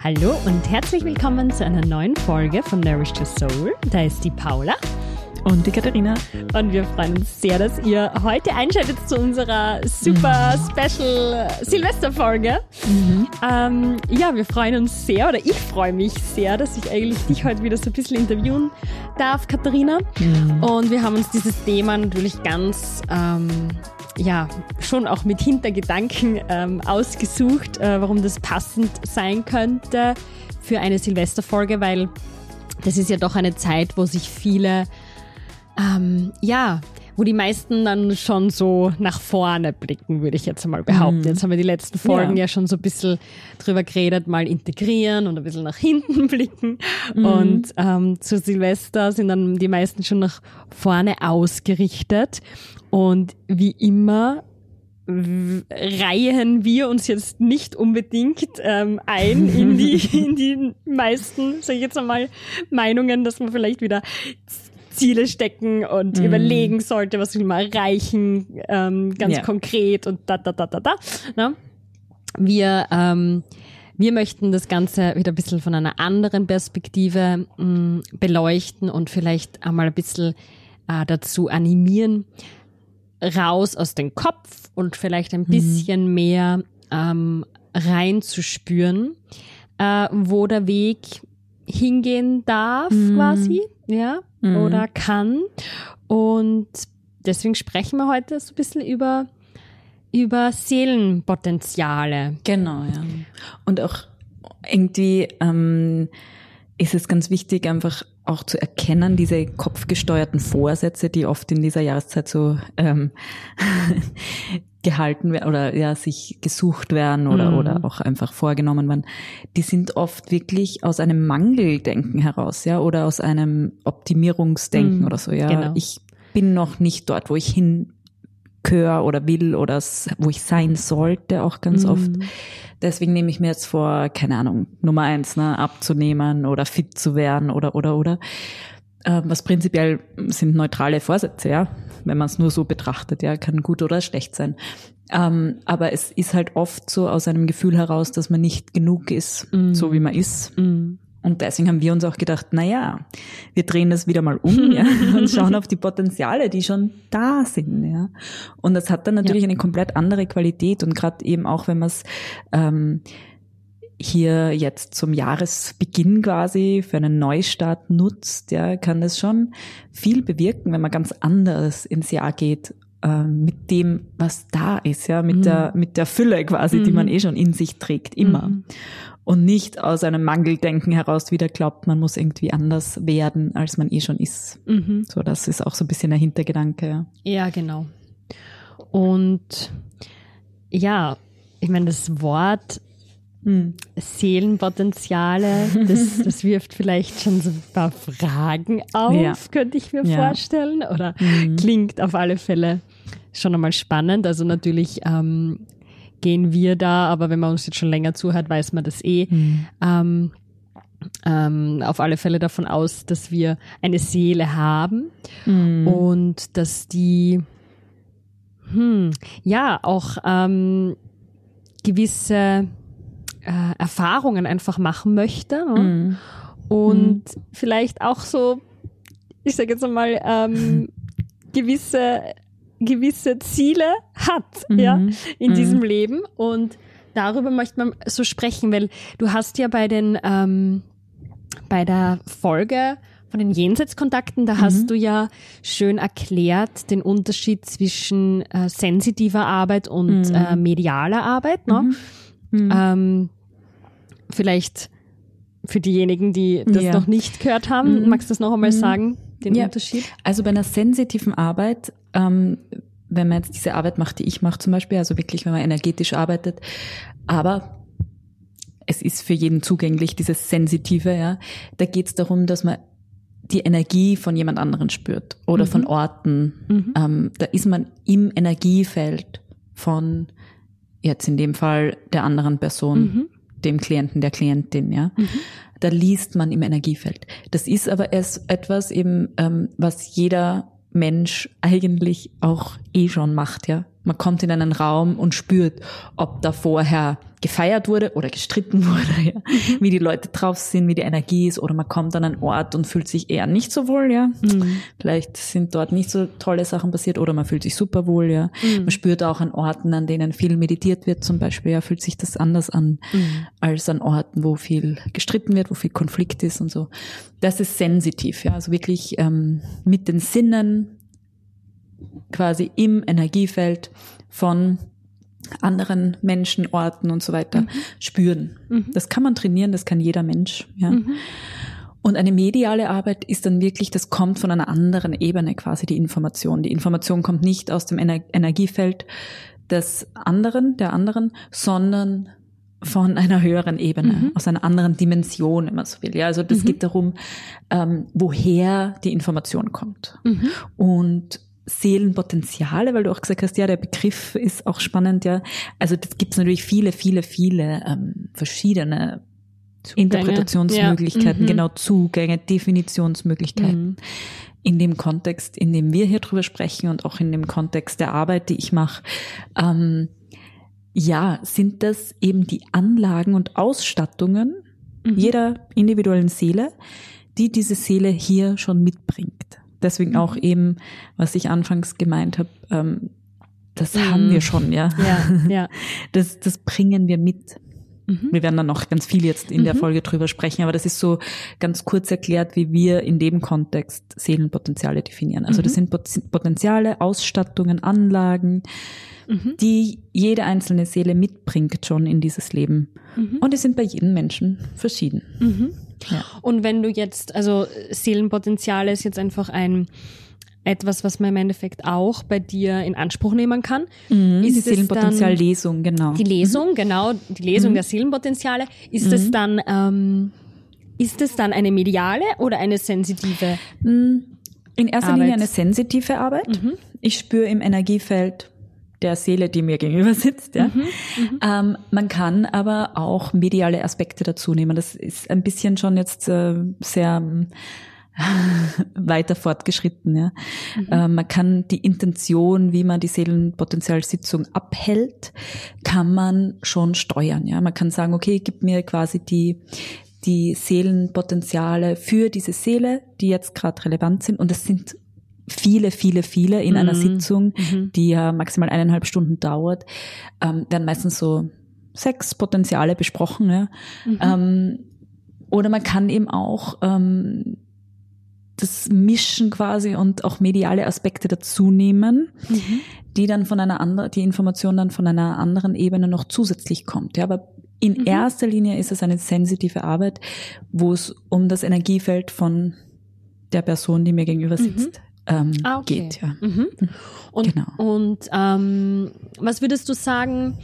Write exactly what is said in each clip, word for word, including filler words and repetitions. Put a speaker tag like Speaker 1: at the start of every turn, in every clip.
Speaker 1: Hallo und herzlich willkommen zu einer neuen Folge von Nourish to Soul. Da ist die Paula
Speaker 2: und die Katharina.
Speaker 1: Und wir freuen uns sehr, dass ihr heute einschaltet zu unserer super
Speaker 2: mhm.
Speaker 1: special Silvesterfolge.
Speaker 2: Mhm.
Speaker 1: Ähm, ja, wir freuen uns sehr, oder ich freue mich sehr, dass ich eigentlich dich heute wieder so ein bisschen interviewen darf, Katharina.
Speaker 2: Mhm.
Speaker 1: Und wir haben uns dieses Thema natürlich ganz, ähm, ja, schon auch mit Hintergedanken ähm, ausgesucht, äh, warum das passend sein könnte für eine Silvesterfolge, weil das ist ja doch eine Zeit, wo sich viele Ähm, ja, wo die meisten dann schon so nach vorne blicken, würde ich jetzt einmal behaupten. Mm. Jetzt haben wir die letzten Folgen ja. ja schon so ein bisschen drüber geredet, mal integrieren und ein bisschen nach hinten blicken. Mm. Und ähm, zu Silvester sind dann die meisten schon nach vorne ausgerichtet. Und wie immer w- reihen wir uns jetzt nicht unbedingt ähm, ein in die, in die meisten, sag ich jetzt einmal, Meinungen, dass man vielleicht wieder Ziele stecken und mm. überlegen sollte, was will man erreichen, ähm, ganz ja. konkret und da, da, da, da, da. Na? Wir, ähm, wir möchten das Ganze wieder ein bisschen von einer anderen Perspektive mh, beleuchten und vielleicht einmal ein bisschen äh, dazu animieren, raus aus dem Kopf und vielleicht ein bisschen mm. mehr ähm, reinzuspüren, äh, wo der Weg hingehen darf mm. quasi, ja, mm. oder kann. Und deswegen sprechen wir heute so ein bisschen über, über Seelenpotenziale.
Speaker 2: Genau, ja. Und auch irgendwie ähm, ist es ganz wichtig, einfach auch zu erkennen, diese kopfgesteuerten Vorsätze, die oft in dieser Jahreszeit so ähm, gehalten werden oder ja sich gesucht werden oder mm. oder auch einfach vorgenommen werden, die sind oft wirklich aus einem Mangeldenken heraus, ja, oder aus einem Optimierungsdenken mm. oder so, ja.
Speaker 1: Genau.
Speaker 2: Ich bin noch nicht dort, wo ich hingehöre oder will oder wo ich sein sollte, auch ganz mm. oft. Deswegen nehme ich mir jetzt vor, keine Ahnung, Nummer eins, ne, abzunehmen oder fit zu werden oder, oder, oder. Äh, was prinzipiell sind neutrale Vorsätze, ja. Wenn man es nur so betrachtet, ja, kann gut oder schlecht sein. Ähm, aber es ist halt oft so aus einem Gefühl heraus, dass man nicht genug ist, mm. so wie man ist. Mm. Und deswegen haben wir uns auch gedacht, na ja, wir drehen das wieder mal um, ja, und schauen auf die Potenziale, die schon da sind, ja. Und das hat dann natürlich ja. eine komplett andere Qualität und gerade eben auch, wenn man es ähm, hier jetzt zum Jahresbeginn quasi für einen Neustart nutzt, ja, kann das schon viel bewirken, wenn man ganz anders ins Jahr geht, äh, mit dem, was da ist, ja, mit mhm. der, mit der Fülle quasi, mhm. die man eh schon in sich trägt, immer. Mhm. Und nicht aus einem Mangeldenken heraus wieder glaubt, man muss irgendwie anders werden, als man eh schon ist. Mhm. So, das ist auch so ein bisschen der Hintergedanke, ja.
Speaker 1: Ja, genau. Und ja, ich meine, das Wort hm. Seelenpotenziale, das, das wirft vielleicht schon so ein paar Fragen auf, ja. könnte ich mir ja. vorstellen. Oder mhm. klingt auf alle Fälle schon einmal spannend. Also natürlich ähm, gehen wir da, aber wenn man uns jetzt schon länger zuhört, weiß man das eh, mhm. ähm, ähm, auf alle Fälle davon aus, dass wir eine Seele haben mhm. und dass die hm, ja auch ähm, gewisse äh, Erfahrungen einfach machen möchte, ne? mhm. und mhm. vielleicht auch so, ich sage jetzt einmal, ähm, gewisse gewisse Ziele hat, mhm. ja, in mhm. diesem Leben. Und darüber möchte man so sprechen, weil du hast ja bei den, ähm, bei der Folge von den Jenseitskontakten, da mhm. hast du ja schön erklärt den Unterschied zwischen äh, sensitiver Arbeit und mhm. äh, medialer Arbeit, ne? Mhm. Mhm. Ähm, vielleicht für diejenigen, die das ja. noch nicht gehört haben, mhm. magst du das noch einmal mhm. sagen? Den ja. Unterschied?
Speaker 2: Also bei einer sensitiven Arbeit, ähm, wenn man jetzt diese Arbeit macht, die ich mache zum Beispiel, also wirklich, wenn man energetisch arbeitet, aber es ist für jeden zugänglich, dieses Sensitive, ja, da geht es darum, dass man die Energie von jemand anderen spürt oder mhm. von Orten. Mhm. Ähm, da ist man im Energiefeld von, jetzt in dem Fall, der anderen Person, mhm. dem Klienten, der Klientin, ja. Mhm. Da liest man im Energiefeld. Das ist aber erst etwas eben, ähm, was jeder Mensch eigentlich auch eh schon macht, ja. Man kommt in einen Raum und spürt, ob da vorher gefeiert wurde oder gestritten wurde, ja. Mhm. Wie die Leute drauf sind, wie die Energie ist, oder man kommt an einen Ort und fühlt sich eher nicht so wohl, ja. Mhm. Vielleicht sind dort nicht so tolle Sachen passiert, oder man fühlt sich super wohl, ja. Mhm. Man spürt auch an Orten, an denen viel meditiert wird zum Beispiel, ja, fühlt sich das anders an, mhm. als an Orten, wo viel gestritten wird, wo viel Konflikt ist und so. Das ist sensitiv, ja, also wirklich ähm, mit den Sinnen quasi im Energiefeld von anderen Menschen, Orten und so weiter mhm. spüren. Mhm. Das kann man trainieren, das kann jeder Mensch. Ja. Mhm. Und eine mediale Arbeit ist dann wirklich, das kommt von einer anderen Ebene quasi, die Information. Die Information kommt nicht aus dem Ener- Energiefeld des anderen, der anderen, sondern von einer höheren Ebene, mhm. aus einer anderen Dimension, wenn man so will. Ja, also das mhm. geht darum, ähm, woher die Information kommt. Mhm. Und Seelenpotenziale, weil du auch gesagt hast, ja, der Begriff ist auch spannend, ja. Also das gibt's natürlich viele, viele, viele ähm, verschiedene Zugänge. Interpretationsmöglichkeiten, ja. mhm. genau, Zugänge, Definitionsmöglichkeiten. Mhm. In dem Kontext, in dem wir hier drüber sprechen und auch in dem Kontext der Arbeit, die ich mache, ähm, ja, sind das eben die Anlagen und Ausstattungen mhm. jeder individuellen Seele, die diese Seele hier schon mitbringt. Deswegen mhm. auch eben, was ich anfangs gemeint habe, ähm, das mhm. haben wir schon, ja.
Speaker 1: ja, ja.
Speaker 2: Das, das bringen wir mit. Mhm. Wir werden dann noch ganz viel jetzt in der mhm. Folge drüber sprechen, aber das ist so ganz kurz erklärt, wie wir in dem Kontext Seelenpotenziale definieren. Also mhm. das sind Potenziale, Ausstattungen, Anlagen, mhm. die jede einzelne Seele mitbringt schon in dieses Leben. Mhm. Und die sind bei jedem Menschen verschieden.
Speaker 1: Mhm. Ja. Und wenn du jetzt, also Seelenpotenziale ist jetzt einfach ein etwas, was man im Endeffekt auch bei dir in Anspruch nehmen kann.
Speaker 2: Mhm, ist die Seelenpotenziallesung, genau.
Speaker 1: Die Lesung, mhm. genau, die Lesung mhm. der Seelenpotenziale. Ist es mhm. dann, ähm, ist es dann eine mediale oder eine sensitive
Speaker 2: In erster Arbeit? Linie eine sensitive Arbeit. Mhm. Ich spüre im Energiefeld der Seele, die mir gegenüber sitzt. Ja. Mhm, ähm, man kann aber auch mediale Aspekte dazu nehmen. Das ist ein bisschen schon jetzt äh, sehr äh, weiter fortgeschritten. Ja. Mhm. Äh, man kann die Intention, wie man die Seelenpotenzialsitzung abhält, kann man schon steuern. Ja. Man kann sagen, okay, gib mir quasi die die Seelenpotenziale für diese Seele, die jetzt gerade relevant sind. Und das sind viele, viele, viele in mhm. einer Sitzung, mhm. die ja maximal eineinhalb Stunden dauert, ähm, werden meistens so sechs Potenziale besprochen. Ja. Mhm. Ähm, oder man kann eben auch ähm, das mischen quasi und auch mediale Aspekte dazu nehmen, mhm. die dann von einer anderen, die Information dann von einer anderen Ebene noch zusätzlich kommt. Ja, aber in mhm. erster Linie ist es eine sensitive Arbeit, wo es um das Energiefeld von der Person, die mir gegenüber sitzt, mhm. Ähm, ah, okay. geht, ja.
Speaker 1: Mhm. Und, genau. und ähm, was würdest du sagen,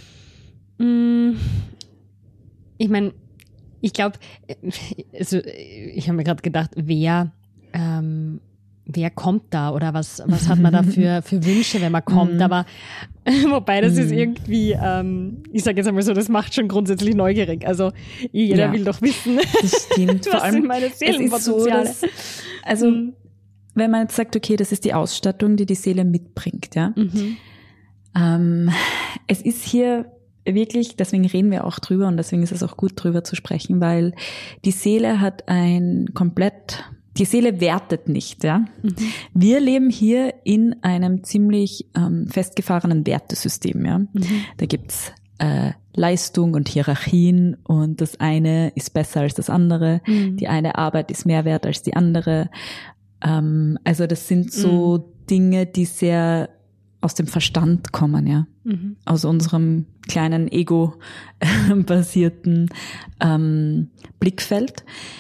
Speaker 1: mh, ich meine, ich glaube, also ich habe mir gerade gedacht, wer ähm, wer kommt da oder was was hat man da für, für Wünsche, wenn man kommt, aber wobei das ist irgendwie, ähm, ich sage jetzt einmal so, das macht schon grundsätzlich neugierig, also jeder ja. will doch wissen,
Speaker 2: das stimmt.
Speaker 1: was
Speaker 2: Vor allem,
Speaker 1: sind meine Seelenpotenziale.
Speaker 2: So, also mhm. wenn man jetzt sagt, okay, das ist die Ausstattung, die die Seele mitbringt, ja. Mhm. Ähm, es ist hier wirklich, deswegen reden wir auch drüber und deswegen ist es auch gut drüber zu sprechen, weil die Seele hat ein komplett, die Seele wertet nicht, ja. Mhm. Wir leben hier in einem ziemlich ähm, festgefahrenen Wertesystem, ja. Mhm. Da gibt's äh, Leistung und Hierarchien und das eine ist besser als das andere, mhm. die eine Arbeit ist mehr wert als die andere. Also das sind so mhm. Dinge, die sehr aus dem Verstand kommen, ja, mhm. aus unserem kleinen Ego-basierten ähm, Blickfeld.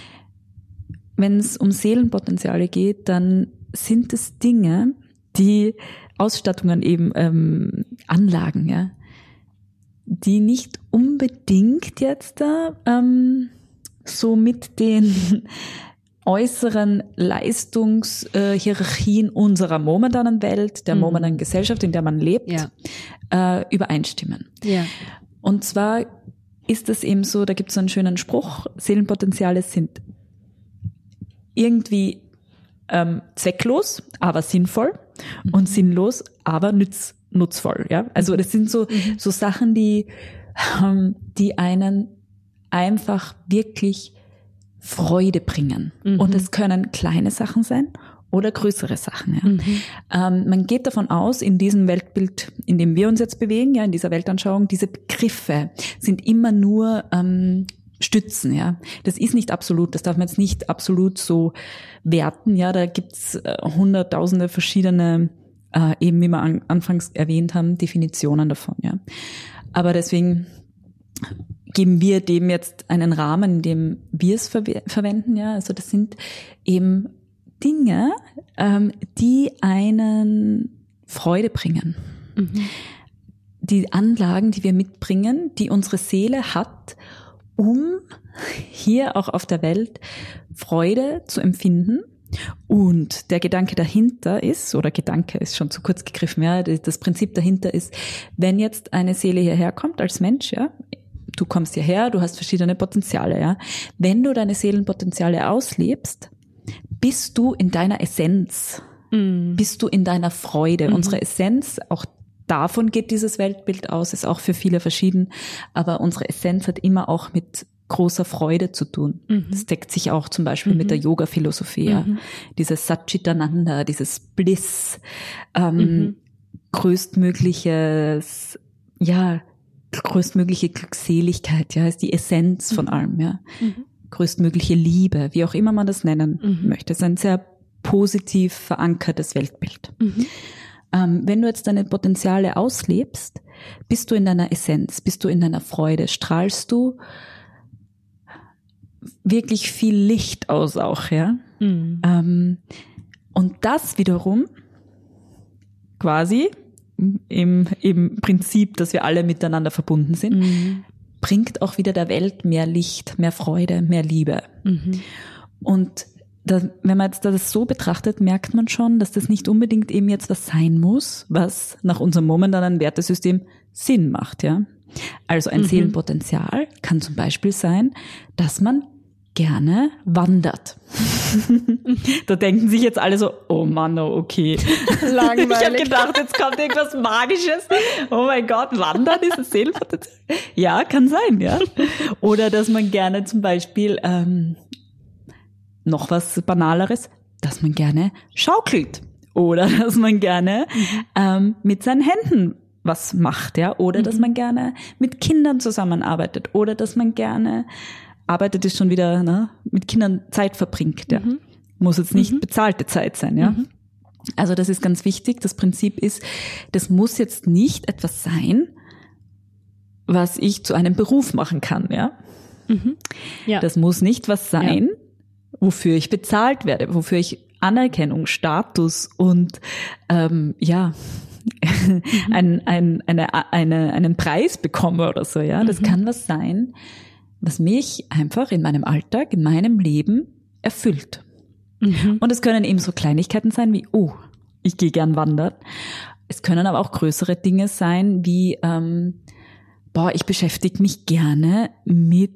Speaker 2: Wenn es um Seelenpotenziale geht, dann sind es Dinge, die Ausstattungen eben ähm, Anlagen, ja, die nicht unbedingt jetzt da ähm, so mit den äußeren Leistungshierarchien äh, unserer momentanen Welt, der mhm. momentanen Gesellschaft, in der man lebt, ja. äh, übereinstimmen. Ja. Und zwar ist es eben so, da gibt es so einen schönen Spruch, Seelenpotenziale sind irgendwie ähm, zwecklos, aber sinnvoll mhm. und sinnlos, aber nütz, nutzvoll, ja. Also das sind so, mhm. so Sachen, die, ähm, die einen einfach wirklich Freude bringen. Mhm. Und es können kleine Sachen sein oder größere Sachen, ja. Mhm. Ähm, man geht davon aus, in diesem Weltbild, in dem wir uns jetzt bewegen, ja, in dieser Weltanschauung, diese Begriffe sind immer nur, ähm, Stützen, ja. Das ist nicht absolut, das darf man jetzt nicht absolut so werten, ja. Da gibt's äh, hunderttausende verschiedene Äh, eben wie wir an, anfangs erwähnt haben, Definitionen davon, ja. Aber deswegen geben wir dem jetzt einen Rahmen, in dem wir es ver- verwenden, ja. Also das sind eben Dinge, ähm, die einen Freude bringen. Mhm. Die Anlagen, die wir mitbringen, die unsere Seele hat, um hier auch auf der Welt Freude zu empfinden. Und der Gedanke dahinter ist, oder Gedanke ist schon zu kurz gegriffen, ja, das Prinzip dahinter ist, wenn jetzt eine Seele hierher kommt als Mensch, ja, du kommst hierher, du hast verschiedene Potenziale, ja, wenn du deine Seelenpotenziale auslebst, bist du in deiner Essenz, mm. bist du in deiner Freude. Mhm. Unsere Essenz, auch davon geht dieses Weltbild aus, ist auch für viele verschieden, aber unsere Essenz hat immer auch mit großer Freude zu tun. Mhm. Das deckt sich auch zum Beispiel mhm. mit der Yoga-Philosophie. Mhm. Dieses Satchitananda, dieses Bliss, ähm, mhm. größtmögliches, ja, größtmögliche Glückseligkeit, ja, ist die Essenz von mhm. allem, ja. Mhm. Größtmögliche Liebe, wie auch immer man das nennen mhm. möchte. Das ist ein sehr positiv verankertes Weltbild. Mhm. Ähm, wenn du jetzt deine Potenziale auslebst, bist du in deiner Essenz, bist du in deiner Freude, strahlst du wirklich viel Licht aus auch, ja. Mhm. Ähm, und das wiederum quasi im, im Prinzip, dass wir alle miteinander verbunden sind, mhm. bringt auch wieder der Welt mehr Licht, mehr Freude, mehr Liebe. Mhm. Und das, wenn man jetzt das so betrachtet, merkt man schon, dass das nicht unbedingt eben jetzt was sein muss, was nach unserem momentanen Wertesystem Sinn macht, ja. Also ein mhm. Seelenpotenzial kann zum Beispiel sein, dass man gerne wandert. Da denken sich jetzt alle so, oh Mann, oh okay. Langweilig. Ich habe gedacht, jetzt kommt irgendwas Magisches. Oh mein Gott, wandern ist ein Seelenpotenzial. Ja, kann sein, ja. Oder dass man gerne zum Beispiel, ähm, noch was Banaleres, dass man gerne schaukelt. Oder dass man gerne mhm. ähm, mit seinen Händen was macht, ja. Oder mhm. dass man gerne mit Kindern zusammenarbeitet. Oder dass man gerne arbeitet ist schon wieder, ne, mit Kindern Zeit verbringt, ja. Mhm. Muss jetzt nicht mhm. bezahlte Zeit sein, ja. Mhm. Also das ist ganz wichtig. Das Prinzip ist, das muss jetzt nicht etwas sein, was ich zu einem Beruf machen kann, ja. Mhm. Ja. Das muss nicht was sein, ja. wofür ich bezahlt werde, wofür ich Anerkennung, Status und ähm, ja mhm. ein, ein, eine, eine, einen Preis bekomme oder so, ja. Das mhm. kann was sein, was mich einfach in meinem Alltag, in meinem Leben erfüllt. Mhm. Und es können eben so Kleinigkeiten sein wie, oh, ich gehe gern wandern. Es können aber auch größere Dinge sein wie, ähm, boah, ich beschäftige mich gerne mit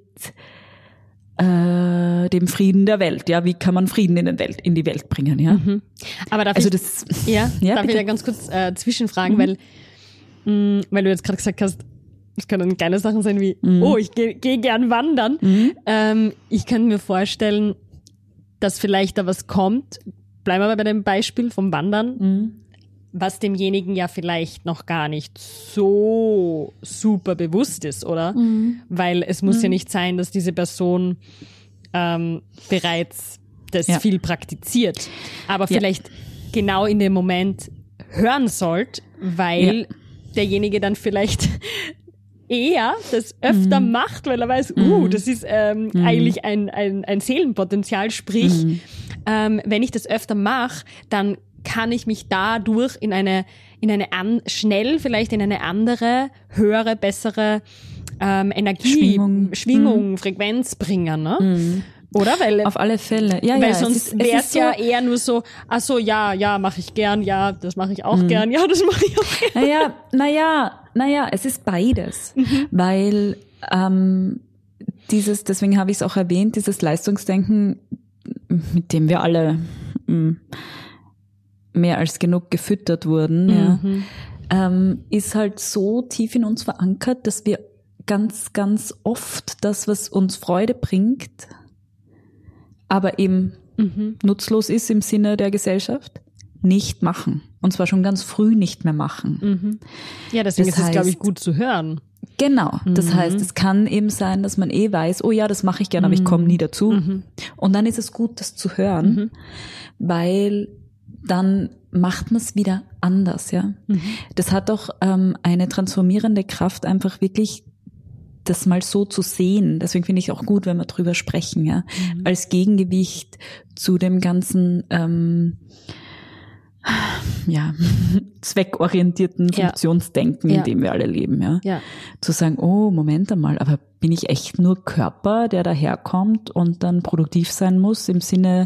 Speaker 2: äh, dem Frieden der Welt. Ja, wie kann man Frieden in, den Welt, in die Welt bringen? Ja. Mhm.
Speaker 1: Aber darf
Speaker 2: also
Speaker 1: ich,
Speaker 2: das,
Speaker 1: ja,
Speaker 2: ja,
Speaker 1: darf ich da ganz kurz äh, zwischenfragen, mhm. weil, mh, weil du jetzt gerade gesagt hast, es können kleine Sachen sein wie, mhm. oh, ich gehe geh gern wandern. Mhm. Ähm, ich kann mir vorstellen, dass vielleicht da was kommt. Bleiben wir bei dem Beispiel vom Wandern, mhm. was demjenigen ja vielleicht noch gar nicht so super bewusst ist, oder? Mhm. Weil es muss mhm. ja nicht sein, dass diese Person ähm, bereits das ja. viel praktiziert, aber vielleicht ja. genau in dem Moment hören sollte, weil ja. derjenige dann vielleicht eher das öfter mhm. macht, weil er weiß, mhm. uh, das ist ähm, mhm. eigentlich ein, ein, ein Seelenpotenzial, sprich, mhm. ähm, wenn ich das öfter mache, dann kann ich mich dadurch in eine, in eine an, schnell vielleicht in eine andere, höhere, bessere ähm, Energie, Schwingung, Schwingung mhm. Frequenz bringen, ne? Mhm. Oder? Weil,
Speaker 2: auf alle Fälle. Ja,
Speaker 1: weil
Speaker 2: ja,
Speaker 1: sonst wäre es ja so eher nur so, ach so, ja, ja, mache ich gern, ja, das mache ich auch mhm. gern, ja, das mache ich auch gern.
Speaker 2: Naja, naja, naja, es ist beides. Mhm. Weil ähm, dieses, deswegen habe ich es auch erwähnt, dieses Leistungsdenken, mit dem wir alle mh, mehr als genug gefüttert wurden, mhm. ja, ähm, ist halt so tief in uns verankert, dass wir ganz, ganz oft das, was uns Freude bringt, aber eben mhm. nutzlos ist im Sinne der Gesellschaft, nicht machen. Und zwar schon ganz früh nicht mehr machen.
Speaker 1: Mhm. Ja, deswegen das ist es, glaube ich, gut zu hören.
Speaker 2: Genau. Das
Speaker 1: mhm.
Speaker 2: heißt, es kann eben sein, dass man eh weiß, oh ja, das mache ich gerne, aber ich komme nie dazu.
Speaker 1: Mhm.
Speaker 2: Und dann ist es gut, das zu hören, mhm. weil dann macht man es wieder anders, ja. Mhm. Das hat auch ähm, eine transformierende Kraft, einfach wirklich das mal so zu sehen. Deswegen finde ich auch gut, wenn wir drüber sprechen, ja. Mhm. Als Gegengewicht zu dem ganzen ähm, ja, zweckorientierten Funktionsdenken, ja. in dem wir alle leben, ja.
Speaker 1: ja.
Speaker 2: Zu sagen, oh, Moment einmal, aber bin ich echt nur Körper, der daherkommt und dann produktiv sein muss im Sinne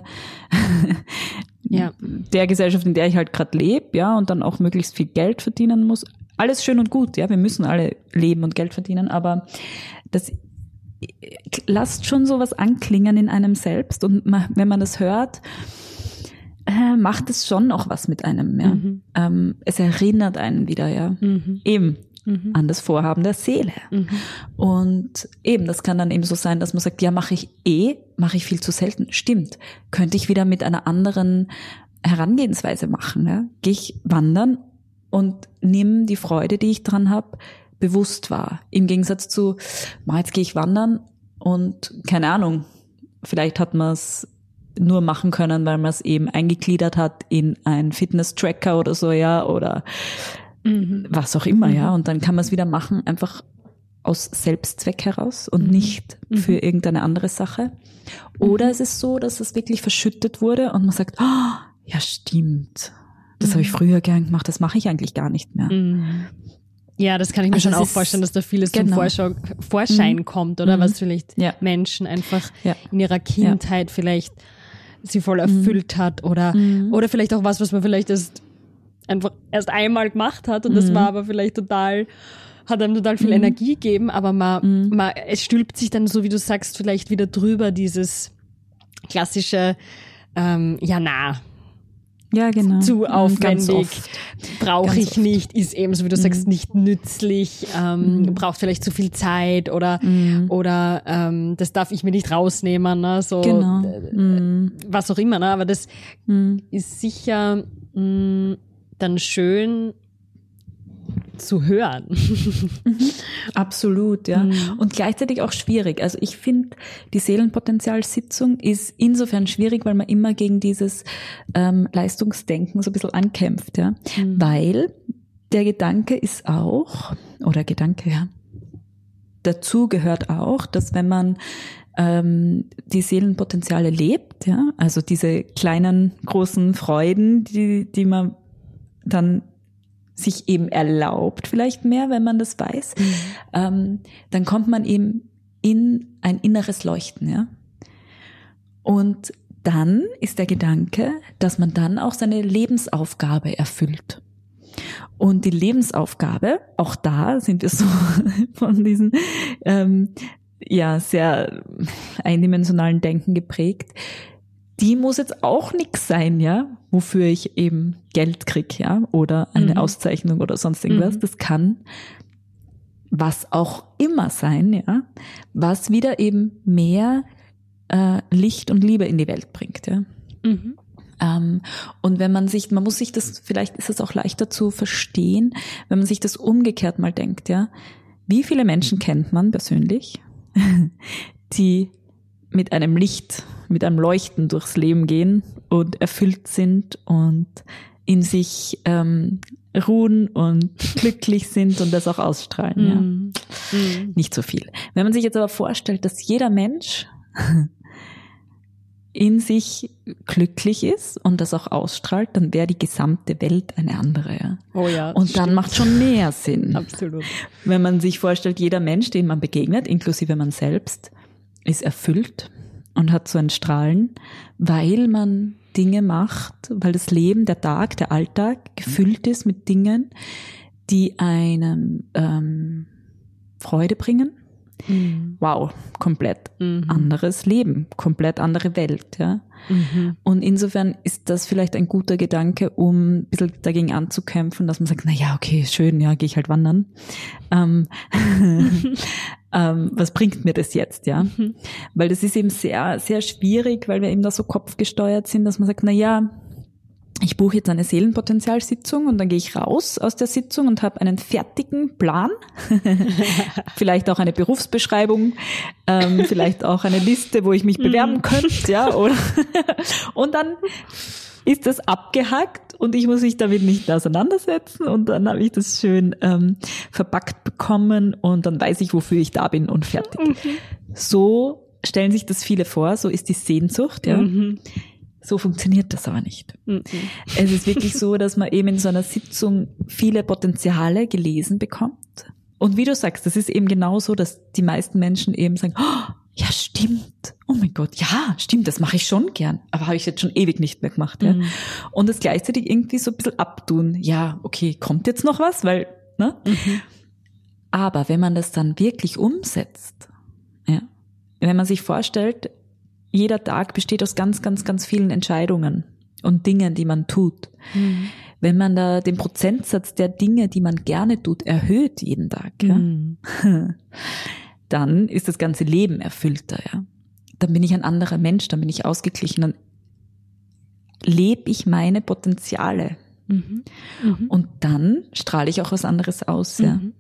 Speaker 1: ja.
Speaker 2: der Gesellschaft, in der ich halt gerade lebe, ja, und dann auch möglichst viel Geld verdienen muss. Alles schön und gut, ja, wir müssen alle leben und Geld verdienen, aber das lasst schon sowas anklingen in einem selbst und man, wenn man das hört, äh, macht es schon auch was mit einem, ja. Mhm. Ähm, es erinnert einen wieder, ja,
Speaker 1: mhm.
Speaker 2: eben
Speaker 1: mhm.
Speaker 2: an das Vorhaben der Seele.
Speaker 1: Mhm.
Speaker 2: Und eben, das kann dann eben so sein, dass man sagt, ja, mache ich eh, mache ich viel zu selten. Stimmt, könnte ich wieder mit einer anderen Herangehensweise machen, ja. Gehe ich wandern und nimm die Freude, die ich dran habe, bewusst wahr. Im Gegensatz zu, jetzt gehe ich wandern und keine Ahnung, vielleicht hat man es nur machen können, weil man es eben eingegliedert hat in ein Fitness-Tracker oder so, ja, oder mhm. was auch immer, mhm. ja. Und dann kann man es wieder machen, einfach aus Selbstzweck heraus und mhm. nicht mhm. für irgendeine andere Sache. Oder mhm. es ist so, dass es wirklich verschüttet wurde und man sagt, oh, ja, stimmt. Das mhm. habe ich früher gern gemacht, das mache ich eigentlich gar nicht mehr.
Speaker 1: Mhm. Ja, das kann ich mir also schon auch vorstellen, dass da vieles genau. zum Vorschau, Vorschein mhm. kommt, oder? Mhm. Was vielleicht ja. Menschen einfach ja. in ihrer Kindheit ja. vielleicht sie voll erfüllt mhm. hat oder, mhm. oder vielleicht auch was, was man vielleicht erst einfach erst einmal gemacht hat und mhm. das war aber vielleicht total, hat einem total viel mhm. Energie gegeben, aber man, mhm. man, es stülpt sich dann, so wie du sagst, vielleicht wieder drüber, dieses klassische, ähm, ja, na,
Speaker 2: ja, genau.
Speaker 1: zu aufwendig, brauche ich nicht, ist eben, so wie du mhm. sagst, nicht nützlich, ähm, mhm. braucht vielleicht zu viel Zeit oder mhm. oder ähm, das darf ich mir nicht rausnehmen, ne? So
Speaker 2: genau.
Speaker 1: äh,
Speaker 2: mhm.
Speaker 1: was auch immer, ne? Aber das mhm. ist sicher mh, dann schön zu hören.
Speaker 2: Mhm. Absolut, ja. Mhm. Und gleichzeitig auch schwierig. Also ich finde, die Seelenpotenzialsitzung ist insofern schwierig, weil man immer gegen dieses ähm, Leistungsdenken so ein bisschen ankämpft, ja. Mhm. Weil der Gedanke ist auch, oder Gedanke, ja, dazu gehört auch, dass wenn man ähm, die Seelenpotenziale lebt, ja, also diese kleinen, großen Freuden, die, die man dann sich eben erlaubt, vielleicht mehr, wenn man das weiß, mhm. ähm, dann kommt man eben in ein inneres Leuchten, ja. Und dann ist der Gedanke, dass man dann auch seine Lebensaufgabe erfüllt. Und die Lebensaufgabe, auch da sind wir so von diesen ähm, ja sehr eindimensionalen Denken geprägt, die muss jetzt auch nix sein, ja, wofür ich eben Geld krieg, ja, oder eine mhm. Auszeichnung oder sonst irgendwas. Mhm. Das kann was auch immer sein, ja, was wieder eben mehr äh, Licht und Liebe in die Welt bringt, ja.
Speaker 1: Mhm.
Speaker 2: Ähm, und wenn man sich, man muss sich das, vielleicht ist es auch leichter zu verstehen, wenn man sich das umgekehrt mal denkt, ja. Wie viele Menschen kennt man persönlich, die mit einem Licht, mit einem Leuchten durchs Leben gehen und erfüllt sind und in sich ähm, ruhen und glücklich sind und das auch ausstrahlen. Ja.
Speaker 1: Mm. Mm.
Speaker 2: Nicht so viel. Wenn man sich jetzt aber vorstellt, dass jeder Mensch in sich glücklich ist und das auch ausstrahlt, dann wäre die gesamte Welt eine andere. Ja.
Speaker 1: Oh ja.
Speaker 2: Und dann
Speaker 1: stimmt.
Speaker 2: macht schon mehr Sinn.
Speaker 1: Absolut.
Speaker 2: Wenn man sich vorstellt, jeder Mensch, den man begegnet, inklusive man selbst, ist erfüllt und hat so ein Strahlen, weil man Dinge macht, weil das Leben, der Tag, der Alltag gefüllt ist mit Dingen, die einem ähm, Freude bringen, mhm. wow, komplett mhm. anderes Leben, komplett andere Welt, ja. Mhm. Und insofern ist das vielleicht ein guter Gedanke, um ein bisschen dagegen anzukämpfen, dass man sagt, na ja, okay, schön, ja, gehe ich halt wandern. Ähm, ähm, was bringt mir das jetzt, ja? Mhm. Weil das ist eben sehr, sehr schwierig, weil wir eben da so kopfgesteuert sind, dass man sagt, na ja, ich buche jetzt eine Seelenpotenzialsitzung und dann gehe ich raus aus der Sitzung und habe einen fertigen Plan, vielleicht auch eine Berufsbeschreibung, ähm, vielleicht auch eine Liste, wo ich mich bewerben könnte, ja, oder und dann ist das abgehackt und ich muss mich damit nicht auseinandersetzen und dann habe ich das schön ähm, verpackt bekommen und dann weiß ich, wofür ich da bin und fertig. Mhm. So stellen sich das viele vor, so ist die Sehnsucht, ja. Mhm. So funktioniert das aber nicht. Mhm. Es ist wirklich so, dass man eben in so einer Sitzung viele Potenziale gelesen bekommt. Und wie du sagst, das ist eben genau so, dass die meisten Menschen eben sagen, oh, ja, stimmt. Oh mein Gott, ja, stimmt, das mache ich schon gern. Aber habe ich jetzt schon ewig nicht mehr gemacht. Ja? Mhm. Und das gleichzeitig irgendwie so ein bisschen abtun. Ja, okay, kommt jetzt noch was? Weil, ne? Mhm. Aber wenn man das dann wirklich umsetzt, ja, wenn man sich vorstellt, jeder Tag besteht aus ganz, ganz, ganz vielen Entscheidungen und Dingen, die man tut. Mhm. Wenn man da den Prozentsatz der Dinge, die man gerne tut, erhöht jeden Tag, mhm. ja, dann ist das ganze Leben erfüllter. Ja. Dann bin ich ein anderer Mensch, dann bin ich ausgeglichen, dann lebe ich meine Potenziale. Mhm. Mhm. Und dann strahle ich auch was anderes aus. Ja. Mhm.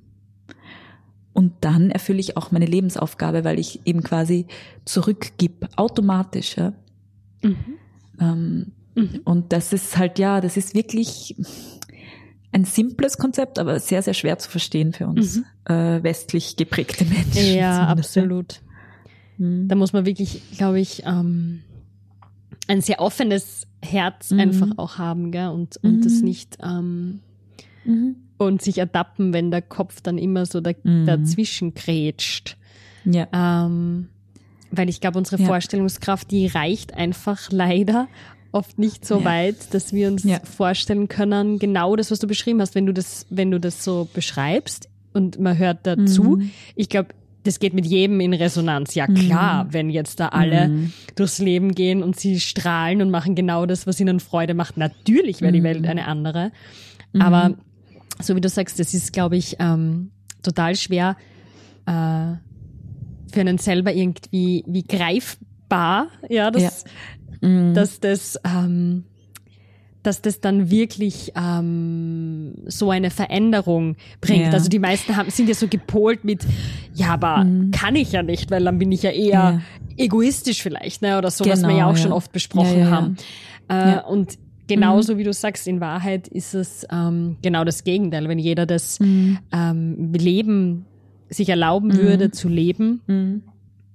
Speaker 2: Und dann erfülle ich auch meine Lebensaufgabe, weil ich eben quasi zurückgib, automatisch. Ja. Mhm. Ähm, mhm. Und das ist halt, ja, das ist wirklich ein simples Konzept, aber sehr, sehr schwer zu verstehen für uns mhm. äh, westlich geprägte Menschen.
Speaker 1: Ja, absolut. Mhm. Da muss man wirklich, glaube ich, ähm, ein sehr offenes Herz mhm. einfach auch haben, gell? Und, und mhm. das nicht... Ähm, mhm. Und sich ertappen, wenn der Kopf dann immer so da, mhm. dazwischen grätscht. Ja. Ähm, weil ich glaube, unsere ja. Vorstellungskraft, die reicht einfach leider oft nicht so ja. weit, dass wir uns ja. vorstellen können, genau das, was du beschrieben hast, wenn du das, wenn du das so beschreibst und man hört dazu. Mhm. Ich glaube, das geht mit jedem in Resonanz. Ja klar, mhm. wenn jetzt da alle mhm. durchs Leben gehen und sie strahlen und machen genau das, was ihnen Freude macht. Natürlich wäre die mhm. Welt eine andere. Mhm. Aber so wie du sagst, das ist, glaube ich, ähm, total schwer äh, für einen selber irgendwie wie greifbar, ja, dass, ja. Mhm. dass das ähm, dass das dann wirklich ähm, so eine Veränderung bringt. Ja. Also die meisten haben, sind ja so gepolt mit, ja, aber mhm. kann ich ja nicht, weil dann bin ich ja eher ja. egoistisch vielleicht, ne, oder so, genau, was wir ja auch ja. schon oft besprochen ja, ja, haben. Ja. Äh, ja. Und genauso, mhm. wie du sagst, in Wahrheit ist es ähm, genau das Gegenteil. Wenn jeder das mhm. ähm, Leben sich erlauben mhm. würde zu leben, mhm.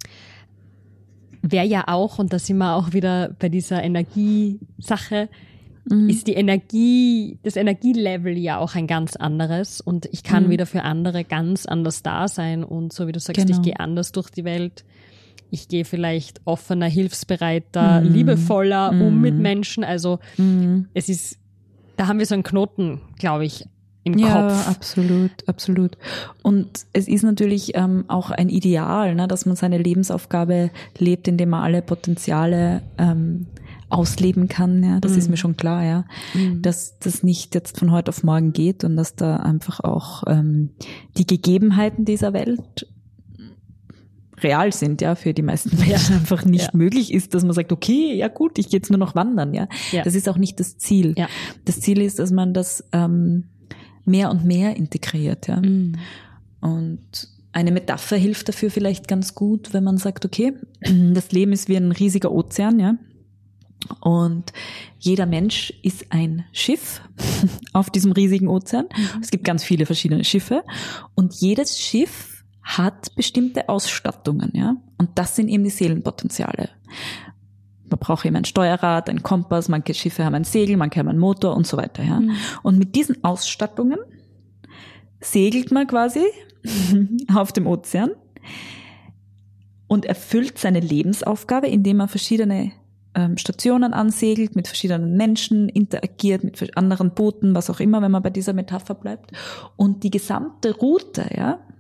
Speaker 1: wäre ja auch, und da sind wir auch wieder bei dieser Energiesache, mhm. ist die Energie, das Energielevel ja auch ein ganz anderes und ich kann mhm. wieder für andere ganz anders da sein und so wie du sagst, genau. ich gehe anders durch die Welt. Ich gehe vielleicht offener, hilfsbereiter, mm. liebevoller mm. um mit Menschen. Also mm. es ist, da haben wir so einen Knoten, glaube ich, im
Speaker 2: ja,
Speaker 1: Kopf.
Speaker 2: Ja, absolut, absolut. Und es ist natürlich ähm, auch ein Ideal, ne, dass man seine Lebensaufgabe lebt, indem man alle Potenziale ähm, ausleben kann. Ja, das mm. ist mir schon klar, ja, mm. dass das nicht jetzt von heute auf morgen geht und dass da einfach auch ähm, die Gegebenheiten dieser Welt real sind, ja, für die meisten Menschen ja. einfach nicht ja. möglich ist, dass man sagt, okay, ja gut, ich gehe jetzt nur noch wandern, ja. ja. Das ist auch nicht das Ziel. Ja. Das Ziel ist, dass man das ähm, mehr und mehr integriert, ja. Mhm. Und eine Metapher hilft dafür vielleicht ganz gut, wenn man sagt, okay, das Leben ist wie ein riesiger Ozean, ja. Und jeder Mensch ist ein Schiff auf diesem riesigen Ozean. Mhm. Es gibt ganz viele verschiedene Schiffe und jedes Schiff hat bestimmte Ausstattungen, ja. Und das sind eben die Seelenpotenziale. Man braucht eben ein Steuerrad, ein Kompass, manche Schiffe haben ein Segel, manche haben einen Motor und so weiter, ja. Mhm. Und mit diesen Ausstattungen segelt man quasi auf dem Ozean und erfüllt seine Lebensaufgabe, indem man verschiedene ähm, Stationen ansegelt, mit verschiedenen Menschen interagiert, mit anderen Booten, was auch immer, wenn man bei dieser Metapher bleibt. Und die gesamte Route, ja,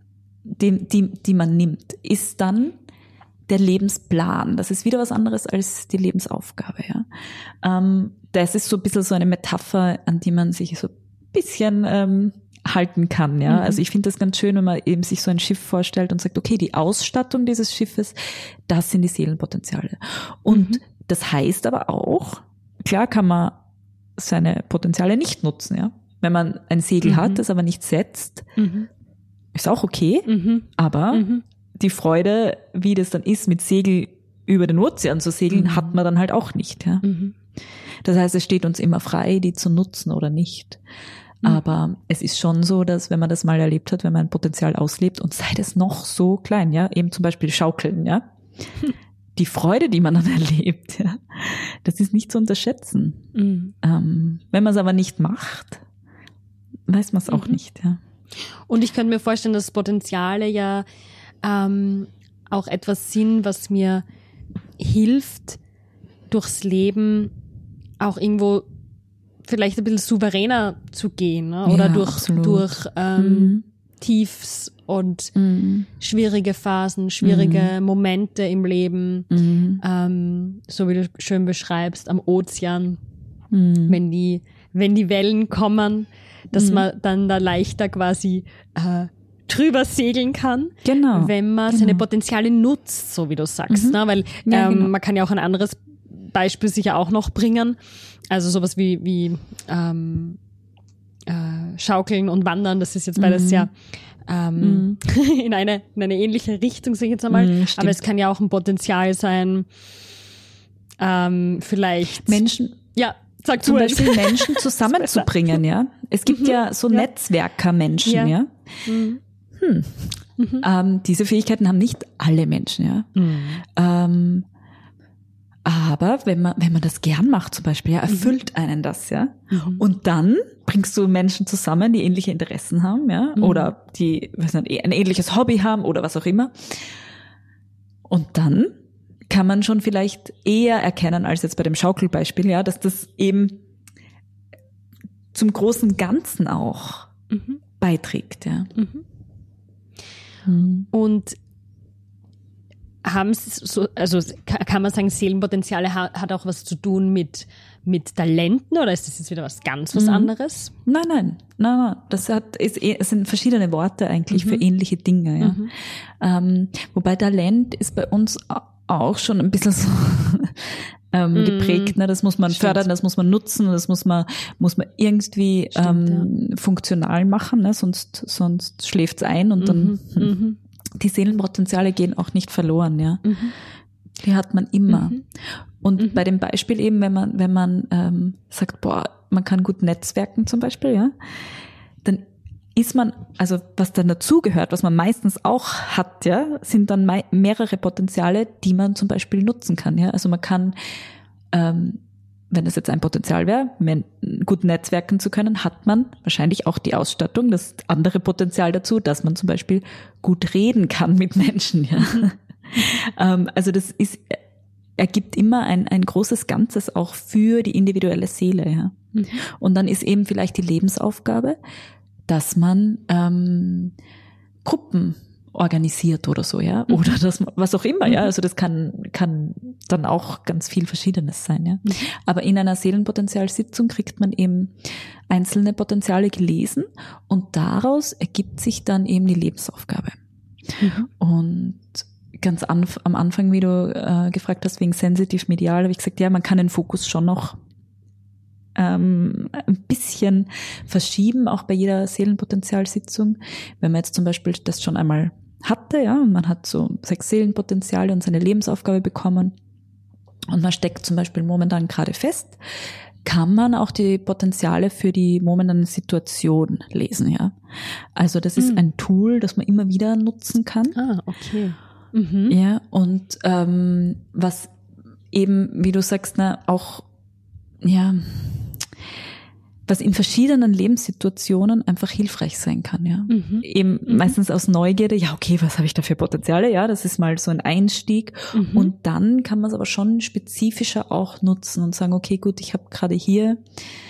Speaker 2: die, die, die man nimmt, ist dann der Lebensplan. Das ist wieder was anderes als die Lebensaufgabe. Ja. Ähm, das ist so ein bisschen so eine Metapher, an die man sich so ein bisschen ähm, halten kann. Ja. Mhm. Also ich finde das ganz schön, wenn man eben sich so ein Schiff vorstellt und sagt, okay, die Ausstattung dieses Schiffes, das sind die Seelenpotenziale. Und mhm. das heißt aber auch, klar kann man seine Potenziale nicht nutzen. Ja. Wenn man ein Segel mhm. hat, das aber nicht setzt, mhm. ist auch okay, mhm. aber mhm. die Freude, wie das dann ist, mit Segel über den Ozean zu segeln, mhm. hat man dann halt auch nicht. Ja? Mhm. Das heißt, es steht uns immer frei, die zu nutzen oder nicht. Mhm. Aber es ist schon so, dass wenn man das mal erlebt hat, wenn man ein Potenzial auslebt und sei das noch so klein, ja, eben zum Beispiel Schaukeln, ja, mhm. die Freude, die man dann erlebt, ja, das ist nicht zu unterschätzen. Mhm. Ähm, wenn man es aber nicht macht, weiß man es auch mhm. nicht. Ja.
Speaker 1: Und ich könnte mir vorstellen, dass Potenziale ja ähm, auch etwas sind, was mir hilft, durchs Leben auch irgendwo vielleicht ein bisschen souveräner zu gehen, ne? Oder ja, durch, durch ähm, mhm. Tiefs und mhm. schwierige Phasen, schwierige mhm. Momente im Leben, mhm. ähm, so wie du schön beschreibst, am Ozean, mhm. wenn die, wenn die Wellen kommen, dass mhm. man dann da leichter quasi äh, drüber segeln kann,
Speaker 2: genau,
Speaker 1: wenn man
Speaker 2: genau.
Speaker 1: seine Potenziale nutzt, so wie du sagst. Mhm. Ne? Weil
Speaker 2: ja,
Speaker 1: ähm,
Speaker 2: genau.
Speaker 1: man kann ja auch ein anderes Beispiel sicher auch noch bringen. Also sowas wie, wie ähm, äh, Schaukeln und Wandern, das ist jetzt beides mhm. ja ähm, mhm. in, eine, in eine ähnliche Richtung, sage ich jetzt einmal. Mhm, aber es kann ja auch ein Potenzial sein, ähm, vielleicht
Speaker 2: Menschen,
Speaker 1: ja, sag
Speaker 2: zum
Speaker 1: du
Speaker 2: Beispiel Menschen zusammenzubringen, ja. Es gibt mhm. ja so ja. Netzwerkermenschen, ja. ja. Mhm. Hm. Mhm. Ähm, diese Fähigkeiten haben nicht alle Menschen, ja. Mhm. Ähm, aber wenn man, wenn man das gern macht zum Beispiel, ja, erfüllt mhm. einen das, ja. Mhm. Und dann bringst du Menschen zusammen, die ähnliche Interessen haben, ja, mhm. oder die, was nicht, ein ähnliches Hobby haben oder was auch immer. Und dann kann man schon vielleicht eher erkennen als jetzt bei dem Schaukelbeispiel, ja, dass das eben zum großen Ganzen auch mhm. beiträgt, ja.
Speaker 1: Mhm. Mhm. Und haben Sie so, also kann man sagen, Seelenpotenziale hat auch was zu tun mit, mit Talenten oder ist das jetzt wieder was ganz was mhm. anderes?
Speaker 2: Nein, nein, nein, nein. Das hat, ist, es sind verschiedene Worte eigentlich mhm. für ähnliche Dinge, ja. Mhm. Ähm, wobei Talent ist bei uns auch schon ein bisschen so ähm, mhm. geprägt, ne? Das muss man Stimmt. fördern, das muss man nutzen, das muss man, muss man irgendwie Stimmt, ähm, ja. funktional machen, ne? Sonst, sonst schläft's ein und dann,
Speaker 1: mhm.
Speaker 2: hm.
Speaker 1: Mhm.
Speaker 2: Die Seelenpotenziale gehen auch nicht verloren, ja. Mhm. Die hat man immer. Mhm. Und mhm. bei dem Beispiel eben, wenn man, wenn man ähm, sagt, boah, man kann gut netzwerken zum Beispiel, ja, dann ist man, also was dann dazugehört, was man meistens auch hat, ja, sind dann mei- mehrere Potenziale, die man zum Beispiel nutzen kann, ja. Also man kann, ähm, wenn das jetzt ein Potenzial wäre, gut netzwerken zu können, hat man wahrscheinlich auch die Ausstattung, das andere Potenzial dazu, dass man zum Beispiel gut reden kann mit Menschen. Ja. Mhm. Also das ist, ergibt immer ein, ein großes Ganzes auch für die individuelle Seele. Ja. Mhm. Und dann ist eben vielleicht die Lebensaufgabe, dass man ähm, Gruppen organisiert oder so, ja, oder das, was auch immer, ja, also das kann, kann dann auch ganz viel Verschiedenes sein, ja. Mhm. Aber in einer Seelenpotenzialsitzung kriegt man eben einzelne Potenziale gelesen und daraus ergibt sich dann eben die Lebensaufgabe. Mhm. Und ganz anf- am Anfang, wie du äh, gefragt hast, wegen sensitiv medial, habe ich gesagt, ja, man kann den Fokus schon noch ähm, ein bisschen verschieben, auch bei jeder Seelenpotenzialsitzung. Wenn man jetzt zum Beispiel das schon einmal hatte, ja, und man hat so sechs Seelenpotenziale und seine Lebensaufgabe bekommen und man steckt zum Beispiel momentan gerade fest, kann man auch die Potenziale für die momentane Situation lesen, ja. Also das ist mhm. ein Tool, das man immer wieder nutzen kann.
Speaker 1: Ah, okay. Mhm.
Speaker 2: Ja, und ähm, was eben, wie du sagst, na, auch, ja, was in verschiedenen Lebenssituationen einfach hilfreich sein kann, ja. Mhm. Eben mhm. meistens aus Neugierde, ja, okay, was habe ich da für Potenziale? Ja, das ist mal so ein Einstieg. Mhm. Und dann kann man es aber schon spezifischer auch nutzen und sagen, okay, gut, ich habe gerade hier,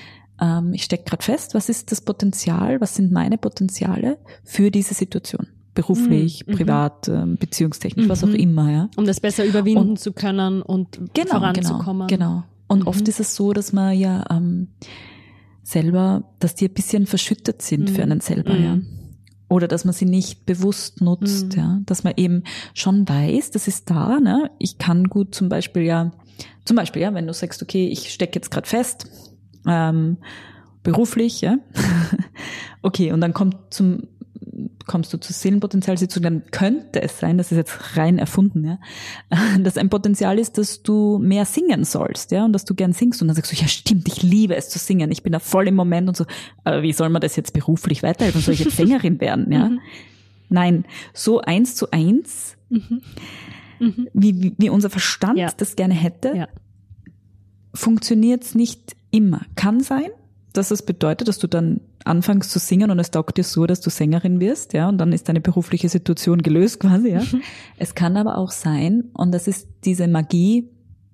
Speaker 2: ähm, ich stecke gerade fest, was ist das Potenzial, was sind meine Potenziale für diese Situation? beruflich,
Speaker 1: mhm.
Speaker 2: privat, äh, beziehungstechnisch,
Speaker 1: mhm.
Speaker 2: was auch immer, ja.
Speaker 1: Um das besser überwinden
Speaker 2: und,
Speaker 1: zu können und
Speaker 2: genau,
Speaker 1: voranzukommen.
Speaker 2: Genau, genau. Und
Speaker 1: mhm.
Speaker 2: oft ist es so, dass man ja ähm, selber, dass die ein bisschen verschüttet sind mhm. für einen selber, mhm. ja. Oder dass man sie nicht bewusst nutzt, mhm. ja. Dass man eben schon weiß, das ist da, ne. Ich kann gut zum Beispiel ja, zum Beispiel, ja, wenn du sagst, okay, ich stecke jetzt gerade fest, ähm, beruflich, ja. Okay, und dann kommt zum, kommst du zur Seelenpotenzialsitzung, dann könnte es sein, das ist jetzt rein erfunden, ja, dass ein Potenzial ist, dass du mehr singen sollst, ja, und dass du gern singst, und dann sagst du, ja stimmt, ich liebe es zu singen, ich bin da voll im Moment und so, aber wie soll man das jetzt beruflich weiterhelfen? Soll ich jetzt Sängerin werden, ja? Mhm. Nein, so eins zu eins, mhm. Mhm. Wie, wie unser Verstand ja. das gerne hätte, ja. funktioniert es nicht immer. Kann sein, dass es bedeutet, dass du dann anfängst zu singen und es taugt dir so, dass du Sängerin wirst, ja, und dann ist deine berufliche Situation gelöst quasi, ja. Mhm. Es kann aber auch sein, und das ist diese Magie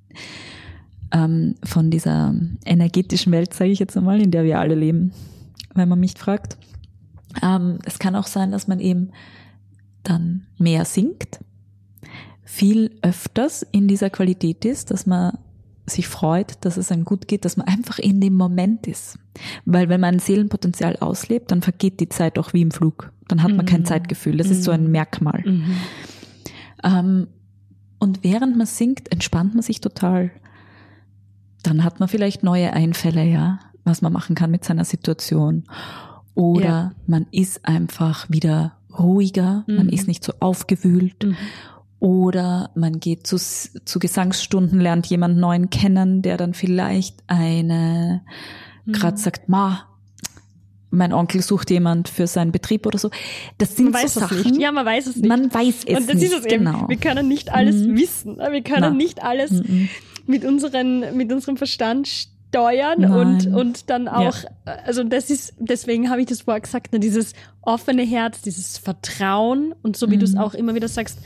Speaker 2: ähm, von dieser energetischen Welt, sage ich jetzt einmal, in der wir alle leben, wenn man mich fragt. Ähm, es kann auch sein, dass man eben dann mehr singt, viel öfters in dieser Qualität ist, dass man sich freut, dass es einem gut geht, dass man einfach in dem Moment ist. Weil wenn man ein Seelenpotenzial auslebt, dann vergeht die Zeit auch wie im Flug. Dann hat man mhm. kein Zeitgefühl. Das mhm. ist so ein Merkmal. Mhm. Ähm, und während man singt, entspannt man sich total. Dann hat man vielleicht neue Einfälle, ja, was man machen kann mit seiner Situation. Oder ja. man ist einfach wieder ruhiger, mhm. man ist nicht so aufgewühlt. Mhm. Oder man geht zu, zu Gesangsstunden, lernt jemanden Neuen kennen, der dann vielleicht eine, mhm. gerade sagt, ma, mein Onkel sucht jemand für seinen Betrieb oder so. Das sind
Speaker 1: man weiß
Speaker 2: so Sachen.
Speaker 1: Es nicht. Ja, man weiß es nicht.
Speaker 2: Man weiß es
Speaker 1: Und das
Speaker 2: nicht,
Speaker 1: ist es eben.
Speaker 2: Genau.
Speaker 1: Wir können nicht alles mhm. wissen. Wir können Na. nicht alles
Speaker 2: mhm.
Speaker 1: mit unseren, mit unserem Verstand steuern und, und dann auch, ja. also das ist, deswegen habe ich das vorher gesagt, ne, dieses offene Herz, dieses Vertrauen und so wie mhm. du es auch immer wieder sagst,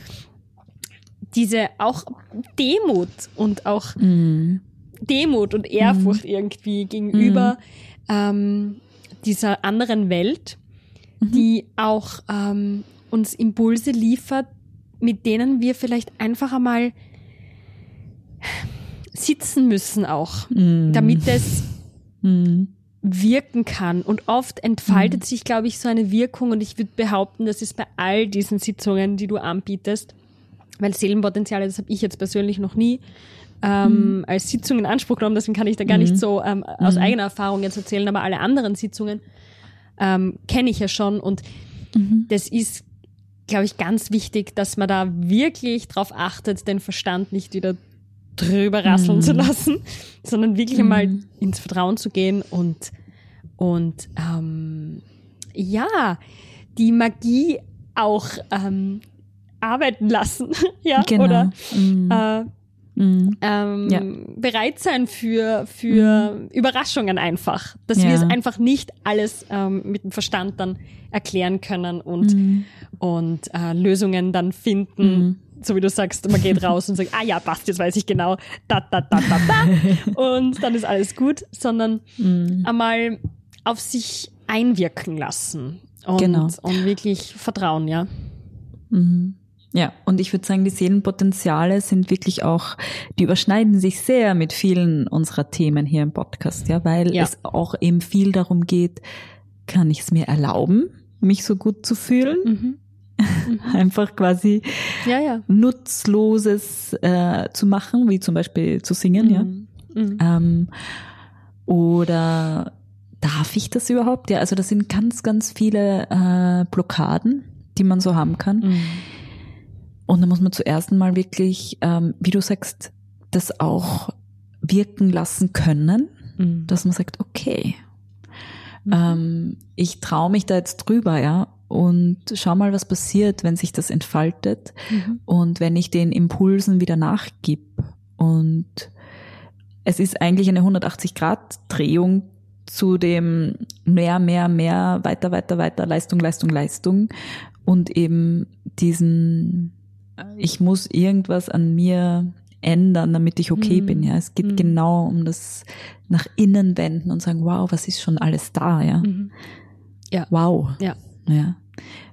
Speaker 1: diese auch Demut und auch mm. Demut und Ehrfurcht mm. irgendwie gegenüber mm. ähm, dieser anderen Welt, mm-hmm. die auch ähm, uns Impulse liefert, mit denen wir vielleicht einfach einmal sitzen müssen auch, mm. damit es mm. wirken kann. Und oft entfaltet mm. sich, glaube ich, so eine Wirkung, und ich würde behaupten, das ist bei all diesen Sitzungen, die du anbietest, weil Seelenpotenziale, das habe ich jetzt persönlich noch nie ähm, mhm. als Sitzung in Anspruch genommen, deswegen kann ich da gar mhm. nicht so ähm, aus mhm. eigener Erfahrung jetzt erzählen, aber alle anderen Sitzungen ähm, kenne ich ja schon, und mhm. das ist, glaube ich, ganz wichtig, dass man da wirklich drauf achtet, den Verstand nicht wieder drüber rasseln mhm. zu lassen, sondern wirklich mhm. einmal ins Vertrauen zu gehen und, und ähm, ja, die Magie auch ähm, arbeiten lassen, ja,
Speaker 2: genau.
Speaker 1: oder
Speaker 2: mm.
Speaker 1: äh, mm. Ähm, ja. bereit sein für für mm. Überraschungen einfach, dass ja. wir es einfach nicht alles ähm, mit dem Verstand dann erklären können und mm. und äh, Lösungen dann finden, mm. so wie du sagst, man geht raus und sagt, ah ja, passt, jetzt weiß ich genau, da da da da da und dann ist alles gut, sondern mm. einmal auf sich einwirken lassen und,
Speaker 2: genau.
Speaker 1: und wirklich vertrauen, ja.
Speaker 2: Mhm. Ja, und ich würde sagen, die Seelenpotenziale sind wirklich auch, die überschneiden sich sehr mit vielen unserer Themen hier im Podcast, ja, weil ja. es auch eben viel darum geht, kann ich es mir erlauben, mich so gut zu fühlen? Mhm. Mhm. Einfach quasi
Speaker 1: ja, ja.
Speaker 2: Nutzloses äh, zu machen, wie zum Beispiel zu singen, mhm. ja. Mhm. Ähm, oder darf ich das überhaupt? Ja, also das sind ganz, ganz viele äh, Blockaden, die man so haben kann. Mhm. Und da muss man zuerst einmal wirklich, ähm, wie du sagst, das auch wirken lassen können, mhm. dass man sagt, okay, mhm. ähm, ich traue mich da jetzt drüber, ja, und schau mal, was passiert, wenn sich das entfaltet mhm. und wenn ich den Impulsen wieder nachgib. Und es ist eigentlich eine hundertachtzig-Grad-Drehung zu dem mehr, mehr, mehr, weiter, weiter, weiter, Leistung, Leistung, Leistung und eben diesen, ich muss irgendwas an mir ändern, damit ich okay mhm. bin. Ja, es geht mhm. genau um das nach innen wenden und sagen, wow, was ist schon alles da, ja?
Speaker 1: Mhm. Ja.
Speaker 2: Wow.
Speaker 1: Ja.
Speaker 2: Ja.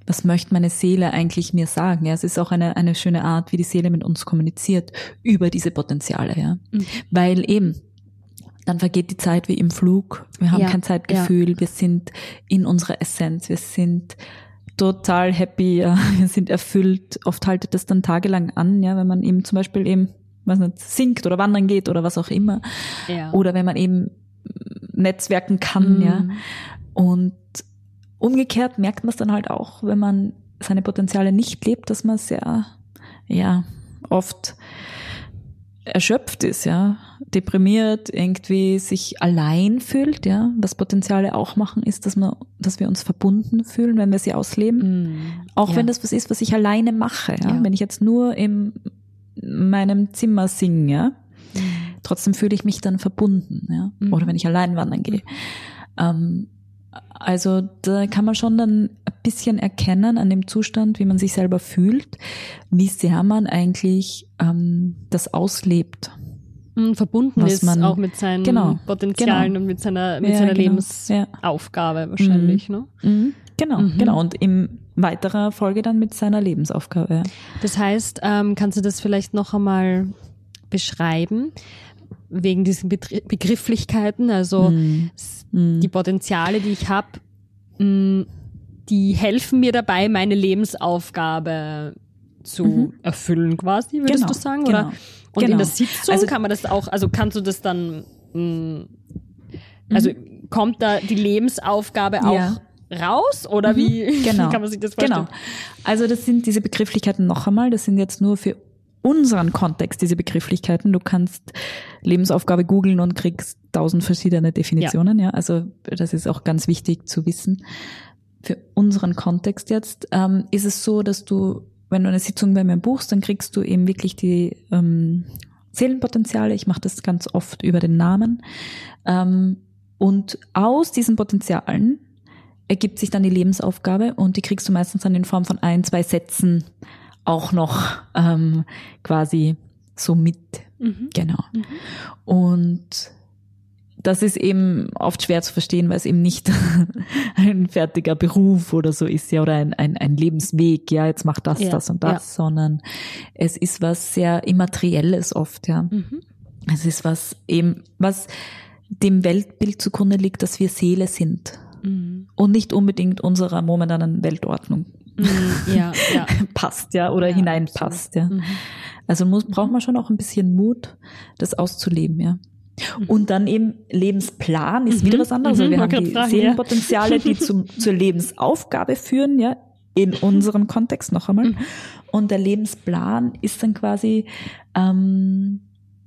Speaker 2: was möchte meine Seele eigentlich mir sagen? Ja, es ist auch eine, eine schöne Art, wie die Seele mit uns kommuniziert über diese Potenziale, ja. Mhm. Weil eben, dann vergeht die Zeit wie im Flug. Wir haben ja, kein Zeitgefühl. Ja. Wir sind in unserer Essenz. Wir sind total happy. Ja. Wir sind erfüllt. Oft haltet das dann tagelang an, ja, wenn man eben zum Beispiel eben, weiß nicht, singt oder wandern geht oder was auch immer. Ja. Oder wenn man eben netzwerken kann, mhm. ja. Und umgekehrt merkt man es dann halt auch, wenn man seine Potenziale nicht lebt, dass man sehr, ja, oft erschöpft ist, ja, deprimiert, irgendwie sich allein fühlt, ja. Was Potenziale auch machen, ist, dass man, dass wir uns verbunden fühlen, wenn wir sie ausleben. Mm, auch ja. wenn das was ist, was ich alleine mache, ja. ja. Wenn ich jetzt nur in meinem Zimmer singe, ja. Mm. Trotzdem fühle ich mich dann verbunden, ja. Mm. Oder wenn ich allein wandern gehe. Mm. Ähm, also da kann man schon dann ein bisschen erkennen an dem Zustand, wie man sich selber fühlt, wie sehr man eigentlich ähm, das auslebt.
Speaker 1: Verbunden ist man, auch mit seinen genau, Potenzialen genau. und mit seiner, mit ja, seiner genau, Lebensaufgabe ja. wahrscheinlich.
Speaker 2: Mhm. Ne? Genau, mhm. genau. Und in weiterer Folge dann mit seiner Lebensaufgabe. Ja.
Speaker 1: Das heißt, ähm, kannst du das vielleicht noch einmal beschreiben? Wegen diesen Begrifflichkeiten, also mm. die Potenziale, die ich habe, die helfen mir dabei, meine Lebensaufgabe zu mhm. erfüllen quasi, würdest
Speaker 2: genau,
Speaker 1: du sagen?
Speaker 2: Genau.
Speaker 1: Oder? Und
Speaker 2: genau.
Speaker 1: in der Sitzung also, kann man das auch, also kannst du das dann, also mhm. kommt da die Lebensaufgabe auch ja. raus oder mhm. wie,
Speaker 2: genau.
Speaker 1: wie kann man sich das vorstellen?
Speaker 2: Genau. Also das sind diese Begrifflichkeiten noch einmal, das sind jetzt nur für unseren Kontext, diese Begrifflichkeiten. Du kannst Lebensaufgabe googeln und kriegst tausend verschiedene Definitionen. Ja. ja, also das ist auch ganz wichtig zu wissen. Für unseren Kontext jetzt ähm, ist es so, dass du, wenn du eine Sitzung bei mir buchst, dann kriegst du eben wirklich die ähm, Seelenpotenziale. Ich mache das ganz oft über den Namen. Ähm, und aus diesen Potenzialen ergibt sich dann die Lebensaufgabe und die kriegst du meistens dann in Form von ein, zwei Sätzen auch noch ähm, quasi so mit. Mhm. Genau. Mhm. Und das ist eben oft schwer zu verstehen, weil es eben nicht ein fertiger Beruf oder so ist, ja, oder ein, ein, ein Lebensweg, ja, jetzt mach das, ja, das und das, ja. sondern es ist was sehr Immaterielles oft, ja. Mhm. Es ist was eben, was dem Weltbild zugrunde liegt, dass wir Seele sind mhm. und nicht unbedingt unserer momentanen Weltordnung.
Speaker 1: Mm, ja, ja.
Speaker 2: passt, ja, oder ja, hineinpasst, ja. Mhm. Also muss, braucht man schon auch ein bisschen Mut, das auszuleben, ja. Mhm. Und dann eben Lebensplan ist mhm. wieder was anderes. Also wir haben die fragen, Seelenpotenziale, ja. die zum, zur Lebensaufgabe führen, ja, in unserem Kontext noch einmal. Mhm. Und der Lebensplan ist dann quasi ähm,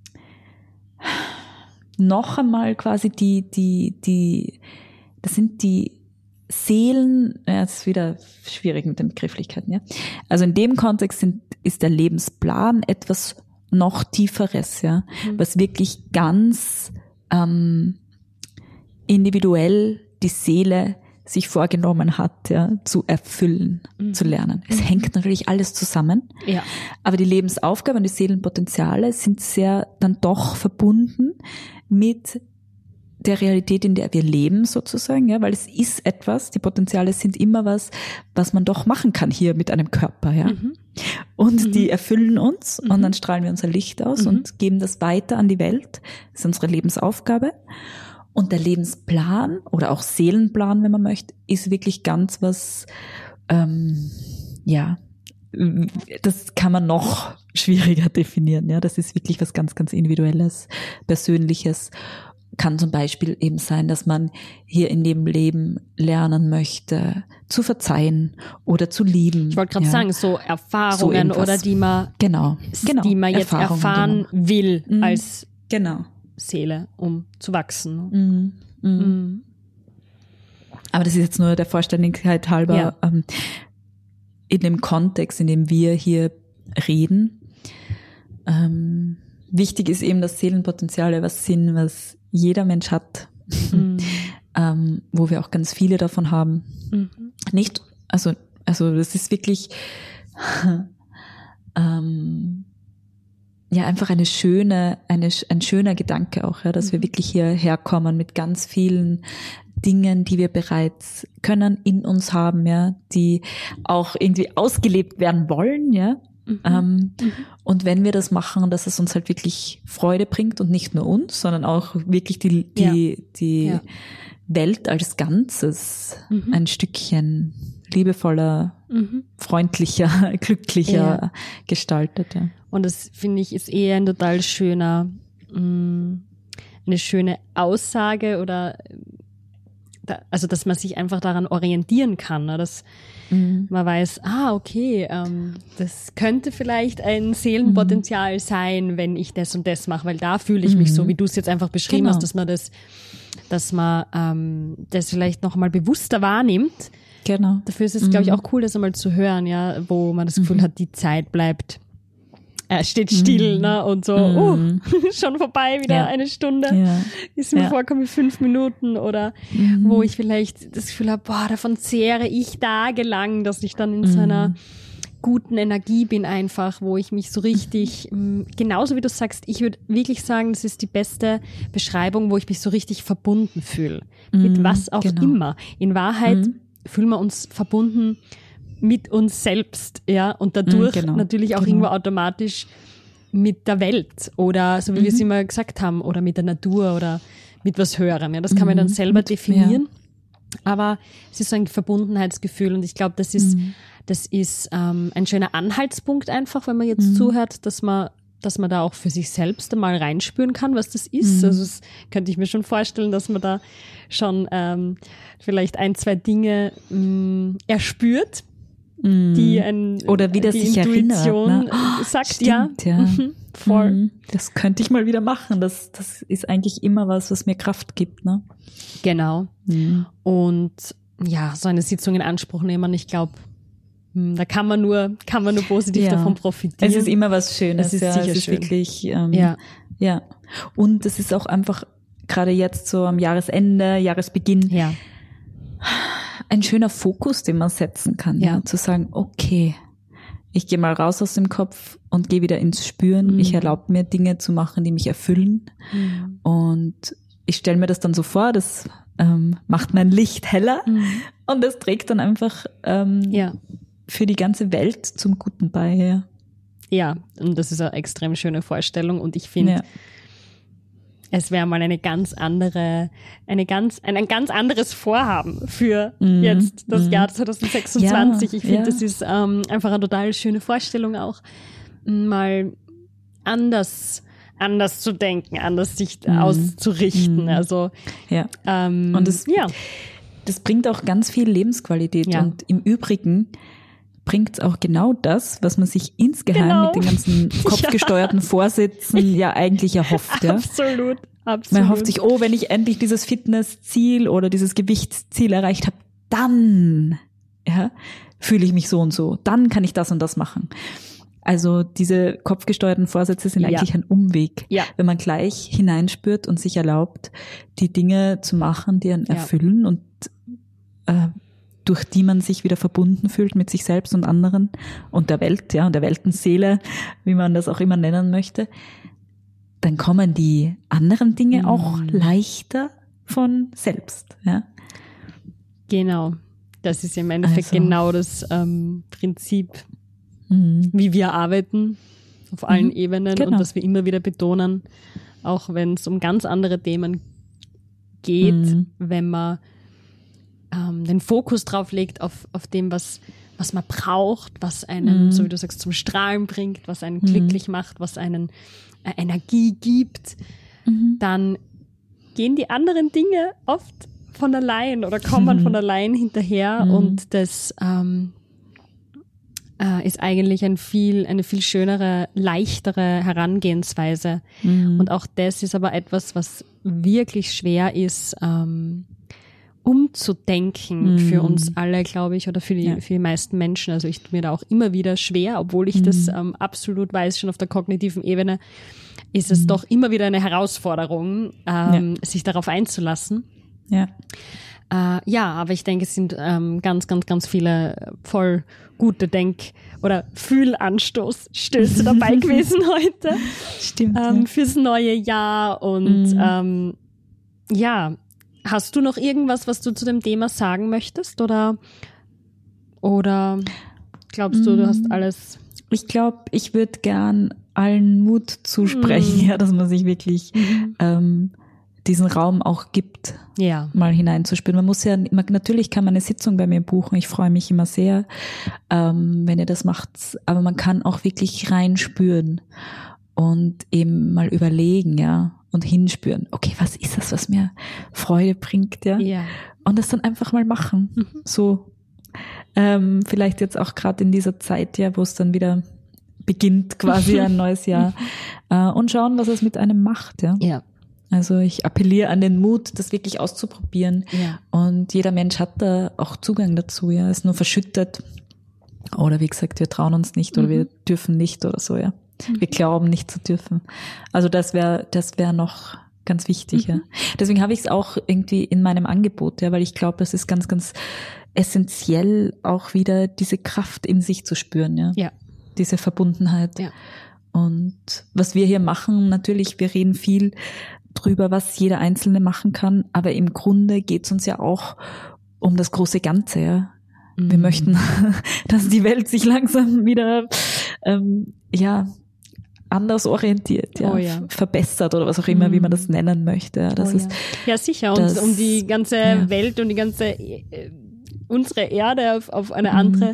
Speaker 2: noch einmal quasi die, die, die, das sind die Seelen, ja, das ist wieder schwierig mit den Begrifflichkeiten, ja. Also in dem Kontext sind, ist der Lebensplan etwas noch Tieferes, ja, mhm. was wirklich ganz ähm, individuell die Seele sich vorgenommen hat, ja, zu erfüllen, mhm. zu lernen. Es mhm. hängt natürlich alles zusammen,
Speaker 1: ja.
Speaker 2: aber die Lebensaufgabe und die Seelenpotenziale sind sehr dann doch verbunden mit der Realität, in der wir leben, sozusagen, ja, weil es ist etwas, die Potenziale sind immer was, was man doch machen kann hier mit einem Körper, ja. Mhm. Und mhm. die erfüllen uns mhm. und dann strahlen wir unser Licht aus mhm. und geben das weiter an die Welt. Das ist unsere Lebensaufgabe. Und der Lebensplan oder auch Seelenplan, wenn man möchte, ist wirklich ganz was, ähm, ja, das kann man noch schwieriger definieren, ja. Das ist wirklich was ganz, ganz Individuelles, Persönliches. Kann zum Beispiel eben sein, dass man hier in dem Leben lernen möchte, zu verzeihen oder zu lieben.
Speaker 1: Ich wollte gerade ja. sagen, so Erfahrungen so oder die man,
Speaker 2: genau, genau.
Speaker 1: die man jetzt erfahren genau. will
Speaker 2: mhm.
Speaker 1: als
Speaker 2: genau.
Speaker 1: Seele, um zu wachsen.
Speaker 2: Mhm. Mhm. Mhm. Aber das ist jetzt nur der Vollständigkeit halber ja. ähm, in dem Kontext, in dem wir hier reden. Ähm, wichtig ist eben, dass Seelenpotenziale was sind, was jeder Mensch hat, mhm. ähm, wo wir auch ganz viele davon haben. Mhm. Nicht, also, also das ist wirklich ähm, ja einfach eine schöne, eine, ein schöner Gedanke auch, ja, dass mhm. wir wirklich hierher kommen mit ganz vielen Dingen, die wir bereits können, in uns haben, ja, die auch irgendwie ausgelebt werden wollen, ja. Mhm. Ähm, mhm. Und wenn wir das machen, dass es uns halt wirklich Freude bringt und nicht nur uns, sondern auch wirklich die, die, ja. die ja. Welt als Ganzes mhm. ein Stückchen liebevoller, mhm. freundlicher, glücklicher ja. gestaltet. Ja.
Speaker 1: Und das, finde ich, ist eher ein total schöner, mh, eine schöne Aussage oder da, also dass man sich einfach daran orientieren kann, ne? Dass mhm. man weiß, ah, okay, ähm, das könnte vielleicht ein Seelenpotenzial mhm. sein, wenn ich das und das mache, weil da fühle ich mhm. mich so, wie du es jetzt einfach beschrieben genau. hast, dass man das, dass man ähm, das vielleicht nochmal bewusster wahrnimmt.
Speaker 2: Genau.
Speaker 1: Dafür ist es, mhm. glaube ich, auch cool, das einmal zu hören, ja, wo man das Gefühl mhm. hat, die Zeit bleibt Er steht still, mm. ne, und so, oh, mm. schon vorbei, wieder ja. eine Stunde. Ja. Ist mir ja. vorkommen, fünf Minuten oder mm. wo ich vielleicht das Gefühl habe, boah, davon zehre ich tagelang, dass ich dann in mm. so einer guten Energie bin einfach, wo ich mich so richtig, mm. genauso wie du sagst, ich würde wirklich sagen, das ist die beste Beschreibung, wo ich mich so richtig verbunden fühle. Mm. Mit was auch genau. immer. In Wahrheit mm. fühlen wir uns verbunden mit uns selbst, ja, und dadurch genau. natürlich auch genau. irgendwo automatisch mit der Welt oder so wie mhm. wir es immer gesagt haben oder mit der Natur oder mit was Höherem, ja, das kann man dann selber definieren, ja. aber es ist so ein Verbundenheitsgefühl und ich glaube, das ist mhm. das ist ähm, ein schöner Anhaltspunkt einfach, wenn man jetzt mhm. zuhört, dass man dass man da auch für sich selbst einmal reinspüren kann, was das ist. Mhm. Also das könnte ich mir schon vorstellen, dass man da schon ähm, vielleicht ein, zwei Dinge mh, erspürt, die ein,
Speaker 2: oder wieder
Speaker 1: die
Speaker 2: sich
Speaker 1: Intuition
Speaker 2: erinnert, ne?
Speaker 1: sagt,
Speaker 2: Stimmt,
Speaker 1: ja,
Speaker 2: ja.
Speaker 1: Mhm, voll.
Speaker 2: Mhm. Das könnte ich mal wieder machen. Das, das ist eigentlich immer was, was mir Kraft gibt, ne?
Speaker 1: Genau. Mhm. Und ja, so eine Sitzung in Anspruch nehmen, ich glaube, da kann man nur, kann man nur positiv ja. davon profitieren.
Speaker 2: Es ist immer was Schönes.
Speaker 1: Es ist
Speaker 2: ja,
Speaker 1: sicher
Speaker 2: es ist
Speaker 1: schön.
Speaker 2: Wirklich, ähm,
Speaker 1: ja.
Speaker 2: ja. Und es ist auch einfach gerade jetzt so am Jahresende, Jahresbeginn,
Speaker 1: ja.
Speaker 2: ein schöner Fokus, den man setzen kann, ja, ja zu sagen, okay, ich gehe mal raus aus dem Kopf und gehe wieder ins Spüren. Mhm. Ich erlaube mir Dinge zu machen, die mich erfüllen. Mhm. Und ich stelle mir das dann so vor, das ähm, macht mein Licht heller mhm. und das trägt dann einfach ähm, ja. für die ganze Welt zum Guten bei. Ja,
Speaker 1: ja, und das ist eine extrem schöne Vorstellung und ich finde, ja. es wäre mal eine ganz andere, eine ganz, ein, ein ganz anderes Vorhaben für mm, jetzt das mm. Jahr zwanzig sechsundzwanzig. Ja, ich finde, ja. das ist ähm, einfach eine total schöne Vorstellung auch, mal anders, anders zu denken, anders sich mm. auszurichten. Mm. Also,
Speaker 2: ja.
Speaker 1: Ähm,
Speaker 2: und das,
Speaker 1: ja.
Speaker 2: das bringt auch ganz viel Lebensqualität
Speaker 1: ja.
Speaker 2: und im Übrigen bringt auch genau das, was man sich insgeheim genau. mit den ganzen kopfgesteuerten ja. Vorsätzen ja eigentlich erhofft. Ja?
Speaker 1: Absolut, absolut.
Speaker 2: Man hofft sich, oh, wenn ich endlich dieses Fitnessziel oder dieses Gewichtsziel erreicht habe, dann ja, fühle ich mich so und so, dann kann ich das und das machen. Also diese kopfgesteuerten Vorsätze sind ja. eigentlich ein Umweg,
Speaker 1: ja.
Speaker 2: wenn man gleich hineinspürt und sich erlaubt, die Dinge zu machen, die einen ja. erfüllen und äh, durch die man sich wieder verbunden fühlt mit sich selbst und anderen und der Welt, ja, und der Weltenseele, wie man das auch immer nennen möchte, dann kommen die anderen Dinge mm. auch leichter von selbst, ja.
Speaker 1: Genau. Das ist im Endeffekt also. genau das ähm, Prinzip, mm. wie wir arbeiten auf allen mm. Ebenen genau. und was wir immer wieder betonen, auch wenn es um ganz andere Themen geht, mm. wenn man ähm, den Fokus drauf legt auf, auf dem, was, was man braucht, was einen, mm. so wie du sagst, zum Strahlen bringt, was einen mm. glücklich macht, was einen äh, Energie gibt, mm. dann gehen die anderen Dinge oft von allein oder kommen mm. von allein hinterher mm. und das ähm, äh, ist eigentlich ein viel, eine viel schönere, leichtere Herangehensweise. Mm. Und auch das ist aber etwas, was wirklich schwer ist, ähm, umzudenken mm. für uns alle, glaube ich, oder für die, ja. für die meisten Menschen. Also ich tue mir da auch immer wieder schwer, obwohl ich mm. das ähm, absolut weiß, schon auf der kognitiven Ebene ist es mm. doch immer wieder eine Herausforderung, ähm, ja. sich darauf einzulassen.
Speaker 2: Ja.
Speaker 1: Äh, ja, aber ich denke, es sind ähm, ganz, ganz, ganz viele voll gute Denk- oder Fühlanstöße dabei gewesen heute.
Speaker 2: Stimmt.
Speaker 1: Ähm,
Speaker 2: ja.
Speaker 1: Fürs neue Jahr und mm. ähm, ja, hast du noch irgendwas, was du zu dem Thema sagen möchtest? Oder, oder glaubst du, du hast alles?
Speaker 2: Ich glaube, ich würde gern allen Mut zusprechen, mm. ja, dass man sich wirklich mm. ähm, diesen Raum auch gibt,
Speaker 1: ja.
Speaker 2: mal hineinzuspüren. Man muss ja, man, natürlich kann man eine Sitzung bei mir buchen. Ich freue mich immer sehr, ähm, wenn ihr das macht. Aber man kann auch wirklich reinspüren und eben mal überlegen, ja, und hinspüren. Okay, was ist das, was mir Freude bringt, ja?
Speaker 1: ja.
Speaker 2: Und das dann einfach mal machen. Mhm. So, ähm, vielleicht jetzt auch gerade in dieser Zeit, ja, wo es dann wieder beginnt, quasi ein neues Jahr, äh, und schauen, was es mit einem macht, ja.
Speaker 1: Ja.
Speaker 2: Also ich appelliere an den Mut, das wirklich auszuprobieren.
Speaker 1: Ja.
Speaker 2: Und jeder Mensch hat da auch Zugang dazu, ja. Ist nur verschüttet. Oder wie gesagt, wir trauen uns nicht oder mhm. wir dürfen nicht oder so, ja. Wir glauben nicht zu dürfen. Also das wäre das wäre noch ganz wichtig. Mhm. Ja. Deswegen habe ich es auch irgendwie in meinem Angebot, ja, weil ich glaube, es ist ganz, ganz essentiell, auch wieder diese Kraft in sich zu spüren, ja.
Speaker 1: Ja.
Speaker 2: Diese Verbundenheit.
Speaker 1: Ja.
Speaker 2: Und was wir hier machen, natürlich, wir reden viel drüber, was jeder Einzelne machen kann, aber im Grunde geht es uns ja auch um das große Ganze, ja. Mhm. Wir möchten, dass die Welt sich langsam wieder ähm, ja anders orientiert, ja,
Speaker 1: oh ja.
Speaker 2: verbessert oder was auch immer, mm. wie man das nennen möchte. Ja, das
Speaker 1: oh
Speaker 2: ist,
Speaker 1: ja. ja, sicher. Und das, um die ganze ja. Welt und die ganze, äh, unsere Erde auf, auf eine mm. andere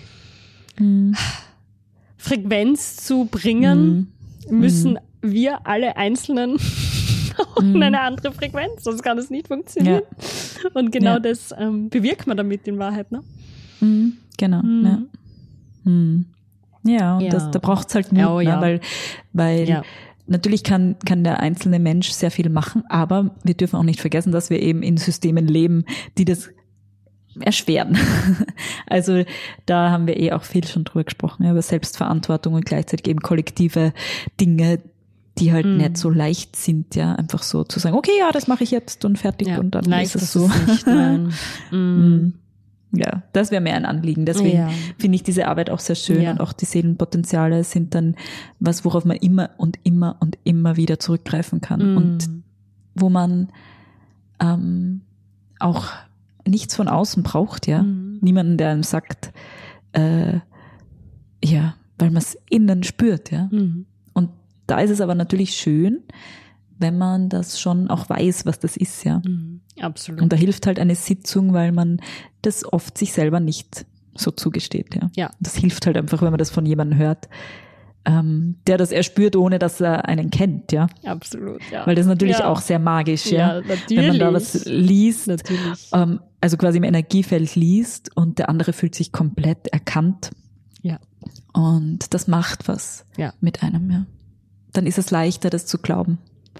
Speaker 1: mm. Frequenz zu bringen, mm. müssen mm. wir alle Einzelnen auch mm. in eine andere Frequenz, sonst kann es nicht funktionieren. Ja. Und genau ja. das ähm, bewirkt man damit in Wahrheit, ne?
Speaker 2: Mm. Genau, mm. ja. Mm. Ja, und
Speaker 1: ja.
Speaker 2: Das, da braucht's halt Mut,
Speaker 1: oh, ja.
Speaker 2: ne? weil, weil
Speaker 1: ja.
Speaker 2: natürlich kann, kann der einzelne Mensch sehr viel machen, aber wir dürfen auch nicht vergessen, dass wir eben in Systemen leben, die das erschweren. Also da haben wir eh auch viel schon drüber gesprochen, ja, über Selbstverantwortung und gleichzeitig eben kollektive Dinge, die halt mm. nicht so leicht sind, ja, einfach so zu sagen, okay, ja, das mache ich jetzt und fertig ja. und dann leicht ist es so.
Speaker 1: Ist nicht, nein. mm.
Speaker 2: Ja, das wäre mir ein Anliegen. Deswegen ja. finde ich diese Arbeit auch sehr schön ja. und auch die Seelenpotenziale sind dann was, worauf man immer und immer und immer wieder zurückgreifen kann mm. und wo man ähm, auch nichts von außen braucht, ja. Mm. Niemanden, der einem sagt, äh, ja, weil man es innen spürt, ja. Mm. Und da ist es aber natürlich schön, wenn man das schon auch weiß, was das ist, ja.
Speaker 1: Mhm, absolut.
Speaker 2: Und da hilft halt eine Sitzung, weil man das oft sich selber nicht so zugesteht, ja.
Speaker 1: Ja.
Speaker 2: Das hilft halt einfach, wenn man das von jemandem hört, ähm, der das erspürt, ohne dass er einen kennt, ja.
Speaker 1: Absolut, ja.
Speaker 2: Weil das natürlich
Speaker 1: ja.
Speaker 2: auch sehr magisch, ja.
Speaker 1: Ja, natürlich.
Speaker 2: Wenn man da was liest,
Speaker 1: natürlich.
Speaker 2: Ähm, also quasi im Energiefeld liest und der andere fühlt sich komplett erkannt.
Speaker 1: Ja.
Speaker 2: Und das macht was
Speaker 1: ja.
Speaker 2: mit einem, ja. Dann ist es leichter, das zu glauben.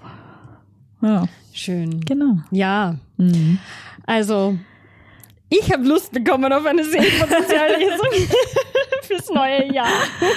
Speaker 2: Ja.
Speaker 1: Schön.
Speaker 2: Genau.
Speaker 1: Ja.
Speaker 2: Mhm.
Speaker 1: Also, ich habe Lust bekommen auf eine Seelenpotenziallesung fürs neue Jahr.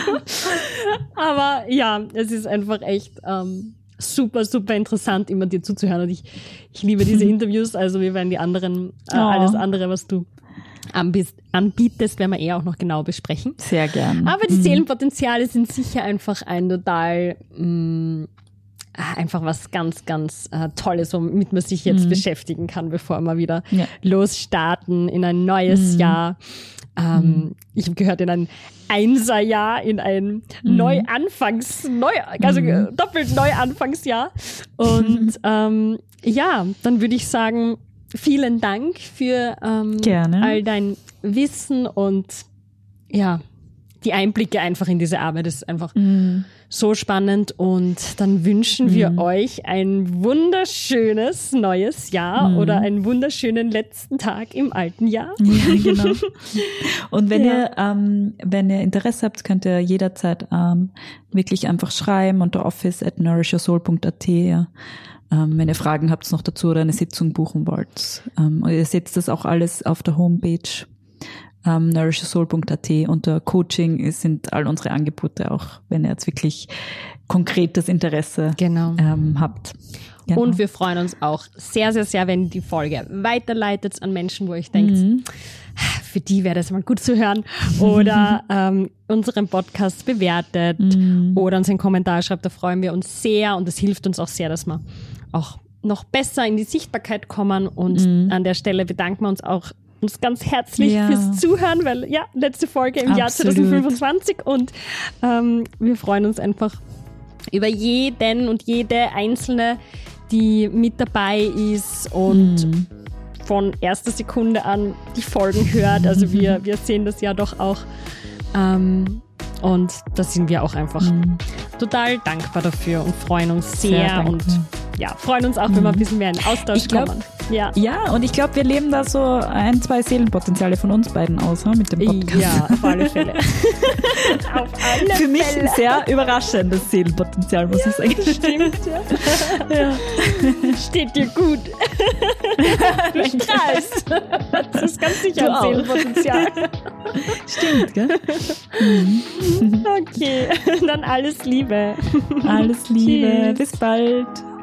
Speaker 1: Aber ja, es ist einfach echt ähm, super, super interessant, immer dir zuzuhören. Und ich, ich liebe diese Interviews. Also wir werden die anderen, äh, oh. alles andere, was du anbietest, werden wir eher auch noch genau besprechen.
Speaker 2: Sehr gern.
Speaker 1: Aber die
Speaker 2: mhm.
Speaker 1: Seelenpotenziale sind sicher einfach ein total... Mh, einfach was ganz, ganz äh, Tolles, womit man sich jetzt mhm. beschäftigen kann, bevor wir wieder ja. losstarten in ein neues mhm. Jahr. Ähm, mhm. Ich habe gehört, in ein Einserjahr, in ein mhm. Neuanfangs, neu, also mhm. doppelt Neuanfangsjahr. Und ähm, ja, dann würde ich sagen, vielen Dank für ähm, all dein Wissen und ja, die Einblicke einfach in diese Arbeit. Das ist einfach mhm. so spannend und dann wünschen wir mhm. euch ein wunderschönes neues Jahr mhm. oder einen wunderschönen letzten Tag im alten Jahr.
Speaker 2: Ja, genau. Und wenn ja. ihr ähm, wenn ihr Interesse habt, könnt ihr jederzeit ähm, wirklich einfach schreiben unter office at nourish your soul dot a t. Ja. Ähm, wenn ihr Fragen habt noch dazu oder eine Sitzung buchen wollt. Ähm, ihr seht das auch alles auf der Homepage. Um, nourish your soul dot a t. Unter Coaching sind all unsere Angebote auch, wenn ihr jetzt wirklich konkretes Interesse
Speaker 1: genau.
Speaker 2: ähm, habt. Genau.
Speaker 1: Und wir freuen uns auch sehr, sehr, sehr, wenn ihr die Folge weiterleitet an Menschen, wo ihr denkt, mhm. für die wäre das mal gut zu hören. Oder ähm, unseren Podcast bewertet mhm. oder uns einen Kommentar schreibt. Da freuen wir uns sehr und es hilft uns auch sehr, dass wir auch noch besser in die Sichtbarkeit kommen. Und mhm. an der Stelle bedanken wir uns auch uns ganz herzlich
Speaker 2: ja.
Speaker 1: fürs Zuhören, weil ja, letzte Folge im
Speaker 2: Absolut.
Speaker 1: Jahr zwanzig fünfundzwanzig und ähm, wir freuen uns einfach über jeden und jede Einzelne, die mit dabei ist und mhm. von erster Sekunde an die Folgen hört. Also wir, wir sehen das ja doch auch. Ähm, und da sind wir auch einfach mhm. total dankbar dafür und freuen uns sehr, sehr und ja, freuen uns auch, wenn wir ein bisschen mehr in Austausch
Speaker 2: ich glaub,
Speaker 1: kommen. Ja.
Speaker 2: ja, und ich glaube, wir leben da so ein, zwei Seelenpotenziale von uns beiden aus, mit dem Podcast.
Speaker 1: Ja, auf alle Fälle. auf alle
Speaker 2: Für mich
Speaker 1: Fälle.
Speaker 2: ein sehr überraschendes Seelenpotenzial, muss
Speaker 1: ja,
Speaker 2: ich sagen.
Speaker 1: Das stimmt, ja. ja. Steht dir gut. Du strahlst. Das ist ganz sicher ein Seelenpotenzial.
Speaker 2: Stimmt, gell?
Speaker 1: Okay, dann alles Liebe.
Speaker 2: Alles Liebe. Bis bald.